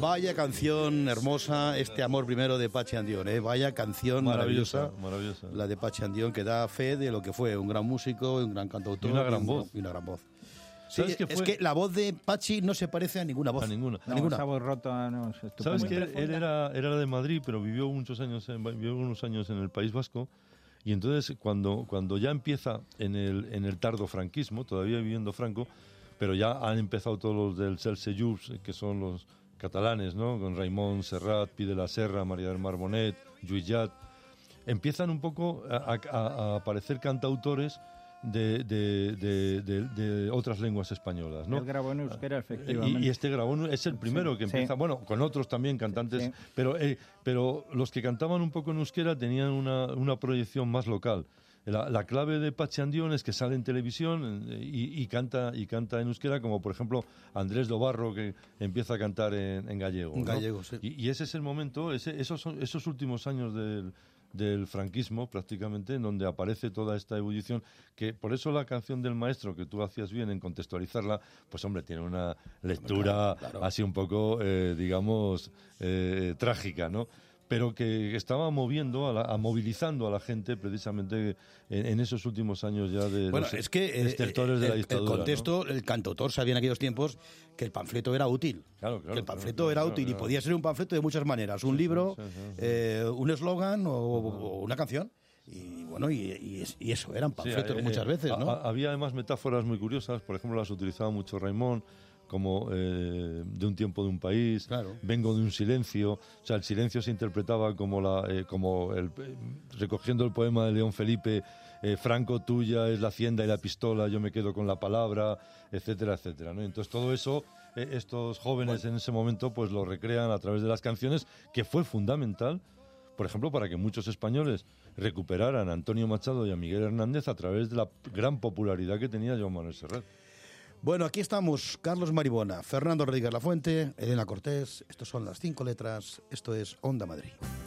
Vaya canción hermosa, este Amor Primero de Pachi Andión, ¿eh? Vaya canción maravillosa,
maravillosa,
la de Pachi Andión, que da fe de lo que fue un gran músico, un gran cantautor.
Y una gran voz.
Y una gran voz. Sí,
¿Sabes qué fue?
Es que la voz de Pachi no se parece a ninguna voz.
A ninguna.
A ninguna.
Esa voz rota, no, es estupendo.
¿Sabes que él, él era, era de Madrid, pero vivió muchos años, en, vivió unos años en el País Vasco? Y entonces, cuando, cuando ya empieza en el, en el tardo franquismo, todavía viviendo Franco, pero ya han empezado todos los del Celse Junts, que son los catalanes, ¿no? Con Raimon Serrat, Pi de la Serra, María del Mar Bonet, Lluillat, empiezan un poco a, a, a aparecer cantautores de, de, de, de, de otras lenguas españolas, ¿no?
Él grabó en euskera, efectivamente.
Y, y este grabó en, es el primero
sí,
que empieza,
sí.
bueno, con otros también cantantes,
Sí.
pero, eh, pero los que cantaban un poco en euskera tenían una, una proyección más local. La, la clave de Pachi Andión es que sale en televisión y, y, canta, y canta en euskera, como por ejemplo Andrés Dobarro, que empieza a cantar en, en gallego.
En
¿no?
gallego, sí.
Y, y ese es el momento, ese, esos, son, esos últimos años del, del franquismo, prácticamente, en donde aparece toda esta ebullición, que por eso la canción del maestro, que tú hacías bien en contextualizarla, pues hombre, tiene una lectura
claro, claro.
así un poco, eh, digamos, eh, trágica, ¿no? Pero que estaba moviendo, a, la, a movilizando a la gente precisamente en, en esos últimos años ya de
Bueno,
los
es que eh,
estertores
el,
de la dictadura.
el contexto,
¿no?
el cantautor sabía en aquellos tiempos que el panfleto era útil.
Claro, claro,
que el panfleto
claro,
era
claro,
útil
claro.
y podía ser un panfleto de muchas maneras. Un libro,
sí, sí, sí.
eh, un eslogan o, o una canción. Y bueno, y, y, y eso eran panfletos
Sí, eh,
muchas veces, ¿no?
a- había además metáforas muy curiosas, por ejemplo, las utilizaba mucho Raimón, como eh, de un tiempo de un país,
Claro.
vengo de un silencio, o sea, el silencio se interpretaba como la, eh, como el, eh, recogiendo el poema de León Felipe, eh, Franco, tuya es la hacienda y la pistola, yo me quedo con la palabra, etcétera, etcétera, ¿no? Entonces todo eso, eh, estos jóvenes en ese momento, pues lo recrean a través de las canciones, que fue fundamental, por ejemplo, para que muchos españoles recuperaran a Antonio Machado y a Miguel Hernández a través de la gran popularidad que tenía Joan Manuel Serrat.
Bueno, aquí estamos Carlos Maribona, Fernando Rodríguez Lafuente, Elena Cortés. Estos son las cinco letras. Esto es Onda Madrid.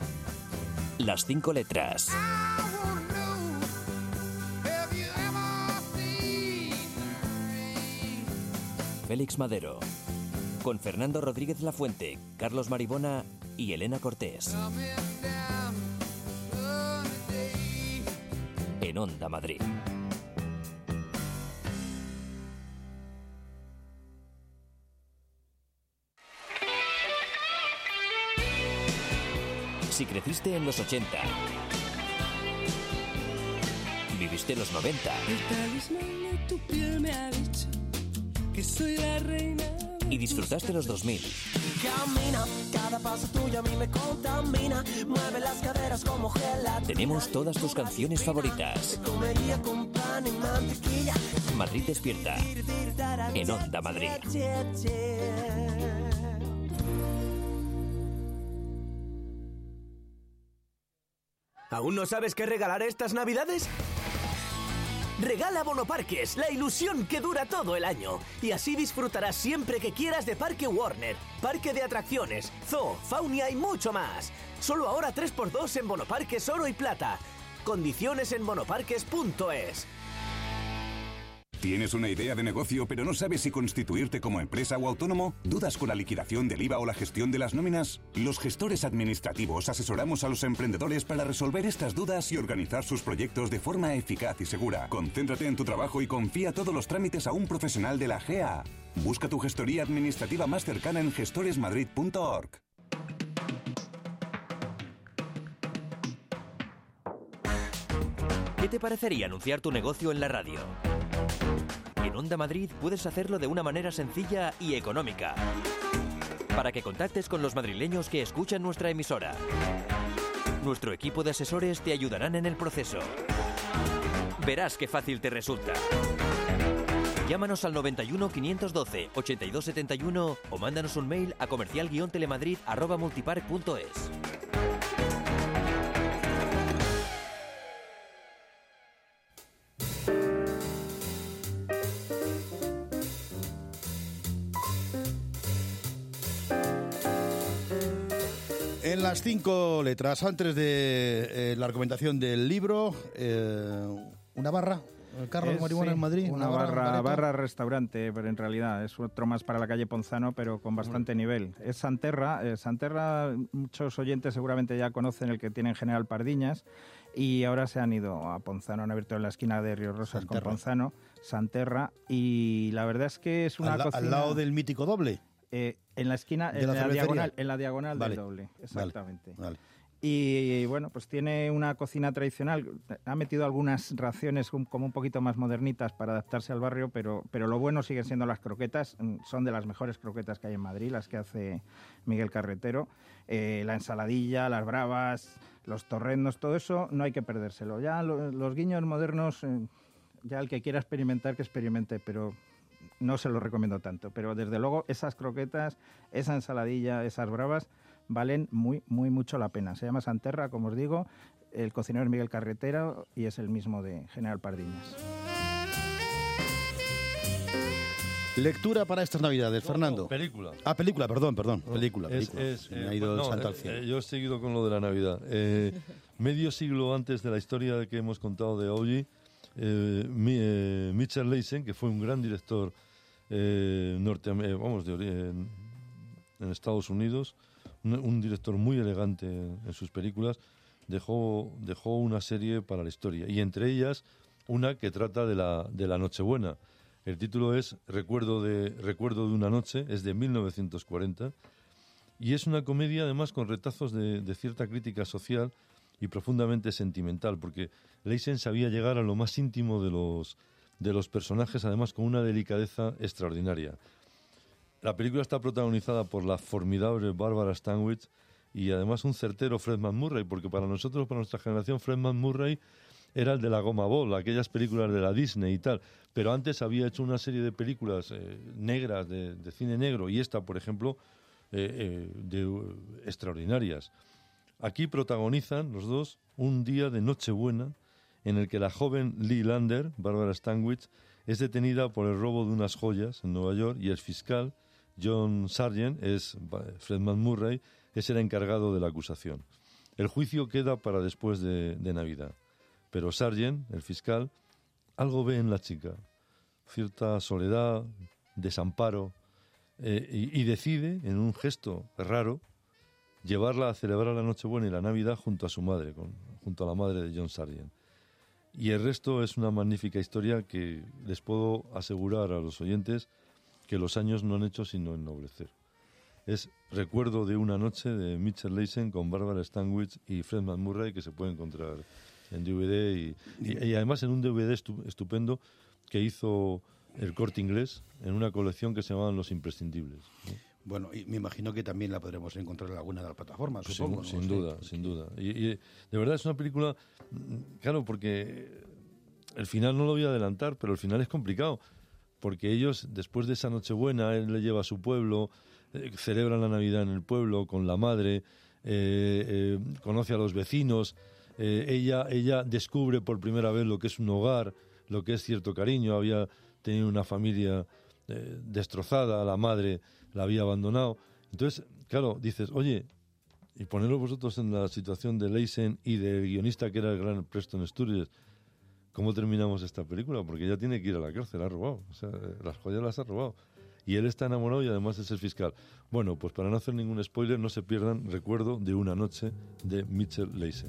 Las cinco letras. Félix Madero. Con Fernando Rodríguez Lafuente, Carlos Maribona y Elena Cortés. En Onda Madrid. Si creciste en los ochenta, viviste los noventa
El talismán de tu piel me ha dicho que soy la reina.
y disfrutaste los dos mil,
Camina, cada paso tuyo a mí me contamina. Mueve las caderas como gelatina.
tenemos todas tus canciones favoritas.
Comería con pan y mantequilla.
Madrid despierta en Onda Madrid.
¿Aún no sabes qué regalar estas Navidades? Regala Bonoparques, la ilusión que dura todo el año. Y así disfrutarás siempre que quieras de Parque Warner, parque de atracciones, zoo, faunia y mucho más. Solo ahora tres por dos en Bonoparques Oro y Plata. Condiciones en bonoparques punto es.
¿Tienes una idea de negocio pero no sabes si constituirte como empresa o autónomo? ¿Dudas con la liquidación del I V A o la gestión de las nóminas? Los gestores administrativos asesoramos a los emprendedores para resolver estas dudas y organizar sus proyectos de forma eficaz y segura. Concéntrate en tu trabajo y confía todos los trámites a un profesional de la G A. Busca tu gestoría administrativa más cercana en gestores madrid punto org.
¿Qué te parecería anunciar tu negocio en la radio? En Onda Madrid puedes hacerlo de una manera sencilla y económica, para que contactes con los madrileños que escuchan nuestra emisora. Nuestro equipo de asesores te ayudarán en el proceso. Verás qué fácil te resulta. Llámanos al noventa y uno, quinientos doce, ochenta y dos setenta y uno o mándanos un mail a comercial guion telemadrid arroba multipark punto es.
En las cinco letras, antes de eh, la recomendación del libro, eh, una barra. Carlos
Es,
Marihuana
sí,
en Madrid?
Una,
¿Una
barra,
barra
barra restaurante, pero en realidad es otro más para la calle Ponzano, pero con bastante nivel. Es Santerra. Eh, Santerra, muchos oyentes seguramente ya conocen el que tiene en General Pardiñas, y ahora se han ido a Ponzano, han abierto en la esquina de Río Rosas
Santerra.
con Ponzano, Santerra, y la verdad es que es una
al,
cocina...
al lado del mítico doble.
Eh, en la esquina,
¿De
en
la
la,
cervecería?
diagonal, en la diagonal
Vale,
del doble, exactamente.
Vale, vale.
Y bueno, pues tiene una cocina tradicional. Ha metido algunas raciones un- como un poquito más modernitas para adaptarse al barrio, pero, pero lo bueno siguen siendo las croquetas. Mm, Son de las mejores croquetas que hay en Madrid, las que hace Miguel Carretero. Eh, la ensaladilla, las bravas, los torrendos, todo eso no hay que perdérselo. Ya lo- los guiños modernos, eh, ya el que quiera experimentar, que experimente, pero no se lo recomiendo tanto. Pero desde luego esas croquetas, esa ensaladilla, esas bravas, valen muy, muy mucho la pena. Se llama Santerra, como os digo, el cocinero es Miguel Carretero y es el mismo de General Pardiñas.
Lectura para estas Navidades,
No,
Fernando.
no, película.
Ah, película, perdón, perdón.
No,
película,
es-
película.
es,
Se me
eh,
ha ido
no,
el santo
eh,
al cielo.
eh, yo he seguido con lo de la Navidad. Eh, medio siglo antes de la historia que hemos contado de Oji, eh, Mi- eh, Mitchell Leisen, que fue un gran director eh, norteam- eh, vamos, de, ori- en, en Estados Unidos, un, un director muy elegante en, en sus películas, dejó, dejó una serie para la historia. Y entre ellas, una que trata de la, de la Nochebuena. El título es Recuerdo de, Recuerdo de una noche, es de mil novecientos cuarenta, y es una comedia además con retazos de, de cierta crítica social y profundamente sentimental, porque Leisen sabía llegar a lo más íntimo de los, de los personajes, además con una delicadeza extraordinaria. La película está protagonizada por la formidable Barbara Stanwyck y además un certero Fred MacMurray, porque para nosotros, para nuestra generación, Fred MacMurray era el de la Goma Ball, aquellas películas de la Disney y tal, pero antes había hecho una serie de películas eh, negras, de, de cine negro, y esta, por ejemplo, eh, eh, de, uh, extraordinarias. Aquí protagonizan los dos un día de Nochebuena en el que la joven Lee Lander, Barbara Stanwyck, es detenida por el robo de unas joyas en Nueva York y el fiscal John Sargent, es Fred MacMurray, es el encargado de la acusación. El juicio queda para después de, de Navidad, pero Sargent, el fiscal, algo ve en la chica, cierta soledad, desamparo, eh, y, y decide, en un gesto raro, llevarla a celebrar la Nochebuena y la Navidad junto a su madre, con, junto a la madre de John Sargent. Y el resto es una magnífica historia que les puedo asegurar a los oyentes que los años no han hecho sino ennoblecer. Es Recuerdo de una noche de Mitchell Leisen con Barbara Stanwyck y Fred MacMurray, que se puede encontrar en D V D y, y, y además en un D V D estu, estupendo que hizo el Corte Inglés en una colección que se llamaban Los Imprescindibles, ¿no?
Bueno, y me imagino que también la podremos encontrar en alguna de las plataformas,
Pues
supongo.
sin,
¿no?
sin
Sí,
duda,
porque-
sin duda. Y, y de verdad es una película, mm, claro, porque el final no lo voy a adelantar, pero el final es complicado, porque ellos, después de esa Nochebuena, él le lleva a su pueblo, eh, celebran la Navidad en el pueblo con la madre, eh, eh, conoce a los vecinos, eh, ella, ella descubre por primera vez lo que es un hogar, lo que es cierto cariño, había tenido una familia eh, destrozada, la madre la había abandonado. Entonces, claro, dices, oye, y poneros vosotros en la situación de Leisen y del guionista que era el gran Preston Sturges, ¿cómo terminamos esta película? Porque ella tiene que ir a la cárcel, ha robado, o sea, las joyas las ha robado. Y él está enamorado y además es el fiscal. Bueno, pues para no hacer ningún spoiler, no se pierdan Recuerdo de una noche de Mitchell Leisen.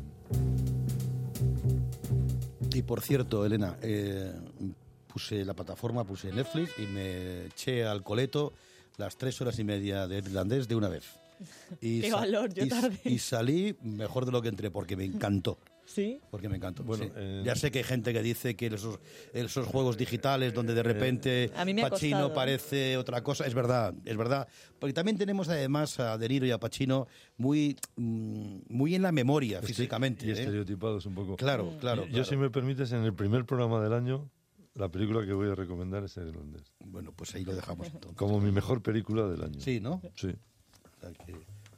Y por cierto, Elena, eh, puse la plataforma, puse Netflix y me eché al coleto las tres horas y media de irlandés de una vez. Y
Qué
sa-
valor, yo
y,
tardé.
y salí mejor de lo que entré, porque me encantó.
¿Sí?
Porque me encantó.
Bueno,
sí.
eh,
Ya sé que hay gente que dice que esos, esos juegos digitales donde de repente
A mí me ha
Pacino
costado.
parece otra cosa, es verdad, es verdad. Porque también tenemos además a De Niro y a Pacino muy, mm, muy en la memoria físicamente.
Y
¿eh?
estereotipados un poco.
Claro, claro.
Yo,
claro.
si me permites, en el primer programa del año, la película que voy a recomendar es El Irlandés.
Bueno, pues ahí lo dejamos entonces.
Como mi mejor película del año.
Sí, ¿no?
Sí.
O sea que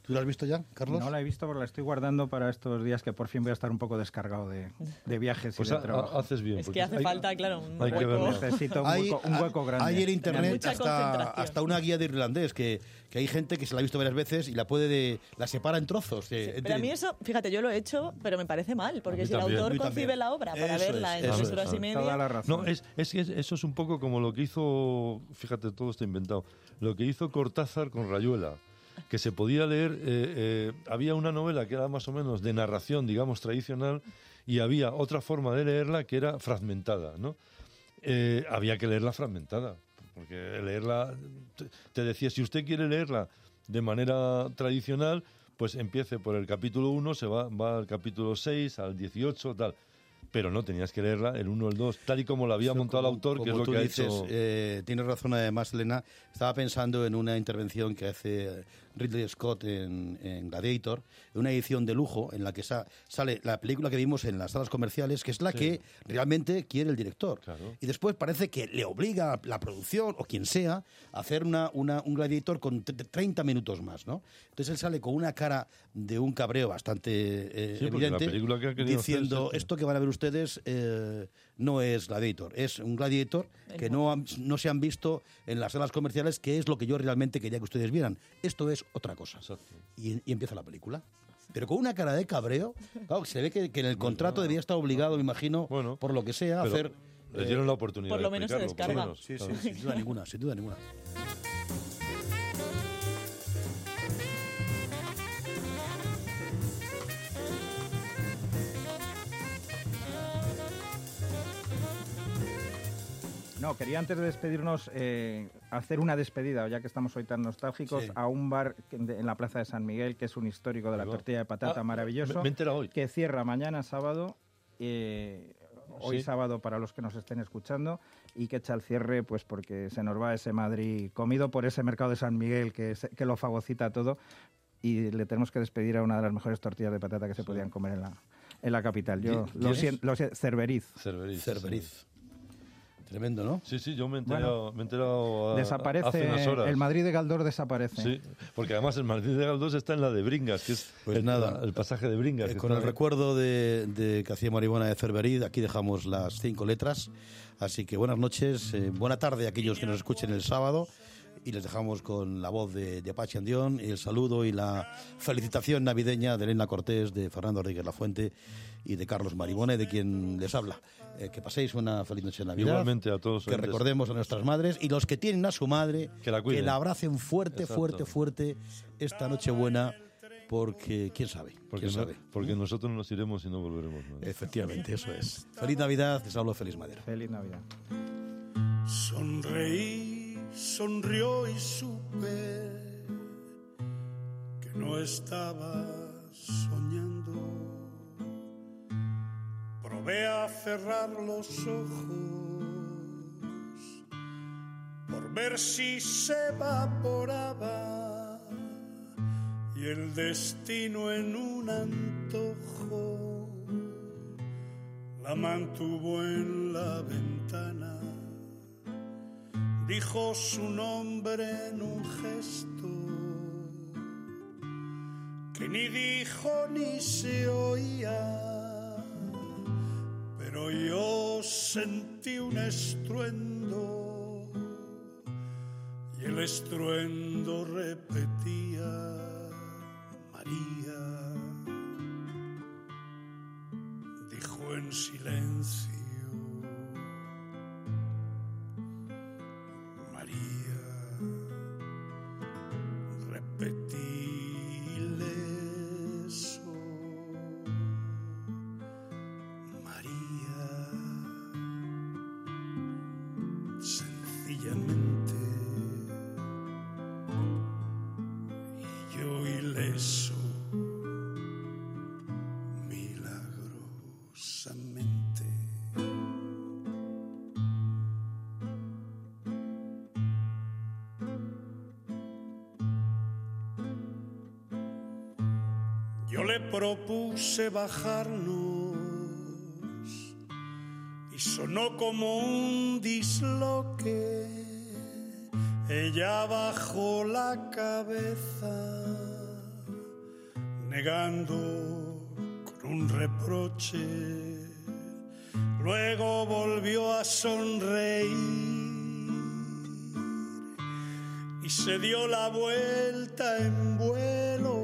¿Tú la has visto ya, Carlos?
No la he visto, pero la estoy guardando para estos días que por fin voy a estar un poco descargado de, de viajes
pues
y de
a,
trabajo.
A, haces bien.
Es que hace
hay,
falta, claro, un
hay
hueco.
Necesito un hueco, un hueco grande.
Hay en internet
Mucha
hasta, hasta una guía de irlandés que, que hay gente que se la ha visto varias veces y la puede de, la separa en trozos. Eh,
Sí, pero a mí eso, fíjate, yo lo he hecho, pero me parece mal, porque si el
también.
autor concibe la obra para
Eso
verla
es,
en
eso
tres
es.
horas y media...
Toda la razón.
No, es, es que eso es un poco como lo que hizo, fíjate, todo está inventado, lo que hizo Cortázar con Rayuela, que se podía leer, eh, eh, había una novela que era más o menos de narración, digamos, tradicional, y había otra forma de leerla que era fragmentada, ¿no? Eh, había que leerla fragmentada, porque leerla, te, te decía, si usted quiere leerla de manera tradicional, pues empiece por el capítulo uno, se va, va al capítulo seis, al dieciocho, tal. Pero no, tenías que leerla el uno, el dos, tal y como lo había
Eso,
montado
como-
el autor, que es
como
lo
tú
que
dices,
ha hecho...
eh, tienes razón además, Elena. Estaba pensando en una intervención que hace Ridley Scott en, en Gladiator, una edición de lujo en la que sa- sale la película que vimos en las salas comerciales, que es la
Sí.
que realmente quiere el director.
Claro.
Y después parece que le obliga la producción o quien sea a hacer una, una- un Gladiator con tre- treinta minutos más, ¿no? Entonces él sale con una cara de un cabreo bastante eh,
Sí, porque la
evidente,
película que ha querido hacer
diciendo,
es esta.
esto que van a ver ustedes eh, no es Gladiator, es un Gladiator que no, han- no se han visto en las salas comerciales, que es lo que yo realmente quería que ustedes vieran. Esto es otra cosa.
Exacto.
Y, y empieza la película. Pero con una cara de cabreo, claro, se ve que, que en el contrato debía estar obligado, me imagino,
Bueno,
por lo que sea, a
pero
hacer...
les
eh,
dieron la oportunidad
por lo
de
menos se
explicarlo, por lo
descarga.
menos,
Sí, sí,
claro.
sin duda ninguna, sin duda ninguna.
No, quería antes de despedirnos eh, hacer una despedida, ya que estamos hoy tan nostálgicos,
Sí.
a un bar que- de- en la Plaza de San Miguel, que es un histórico de la
Ahí va.
tortilla de patata
Ah,
maravilloso,
me- me he enterado hoy.
que cierra mañana sábado, eh, hoy
Sí.
sábado para los que nos estén escuchando, y que echa el cierre pues porque se nos va ese Madrid comido por ese mercado de San Miguel que, se- que lo fagocita todo, y le tenemos que despedir a una de las mejores tortillas de patata que se podían comer en la, en la capital. Yo
¿Quién
lo
es?
siento, lo siento, Cerveriz.
Cerveriz.
Cerberiz. Tremendo, ¿no?
Sí, sí, yo me he enterado, me he enterado a-
Desaparece,
hace unas horas.
el Madrid de Galdós desaparece.
Sí, porque además el Madrid de Galdós está en la de Bringas, que es
Pues
el,
nada.
el pasaje de Bringas.
Eh,
que
con
está-
el recuerdo de, de que hacía Maribona de Cerverid, aquí dejamos las cinco letras. Así que buenas noches, eh, buena tarde a aquellos que nos escuchen el sábado. Y les dejamos con la voz de, de Apache Andión, y el saludo y la felicitación navideña de Elena Cortés, de Fernando Rodríguez Lafuente y de Carlos Maribona, y de quien les habla. Eh, que paséis una feliz noche de Navidad.
Igualmente a todos.
Que
oyentes.
recordemos a nuestras madres y los que tienen a su madre,
Que la cuiden.
abracen fuerte,
Exacto.
fuerte, fuerte esta noche buena, porque quién sabe,
Porque,
quién
no-
sabe.
porque nosotros nos iremos y no volveremos más.
Efectivamente, eso es. Feliz Navidad, les hablo Feliz Madero.
Feliz Navidad.
Sonreí, sonrió y supe que no estaba soñando. Probé a cerrar los ojos por ver si se evaporaba y el destino en un antojo la mantuvo en la ventana. Dijo su nombre en un gesto que ni dijo ni se oía, pero yo sentí un estruendo y el estruendo repetía: María. Dijo en silencio: repetí ileso, María, sencillamente, y yo ileso, milagrosamente. Yo le propuse bajarnos y sonó como un disloque. Ella bajó la cabeza
negando con un reproche. Luego volvió a sonreír y se dio la vuelta en vuelo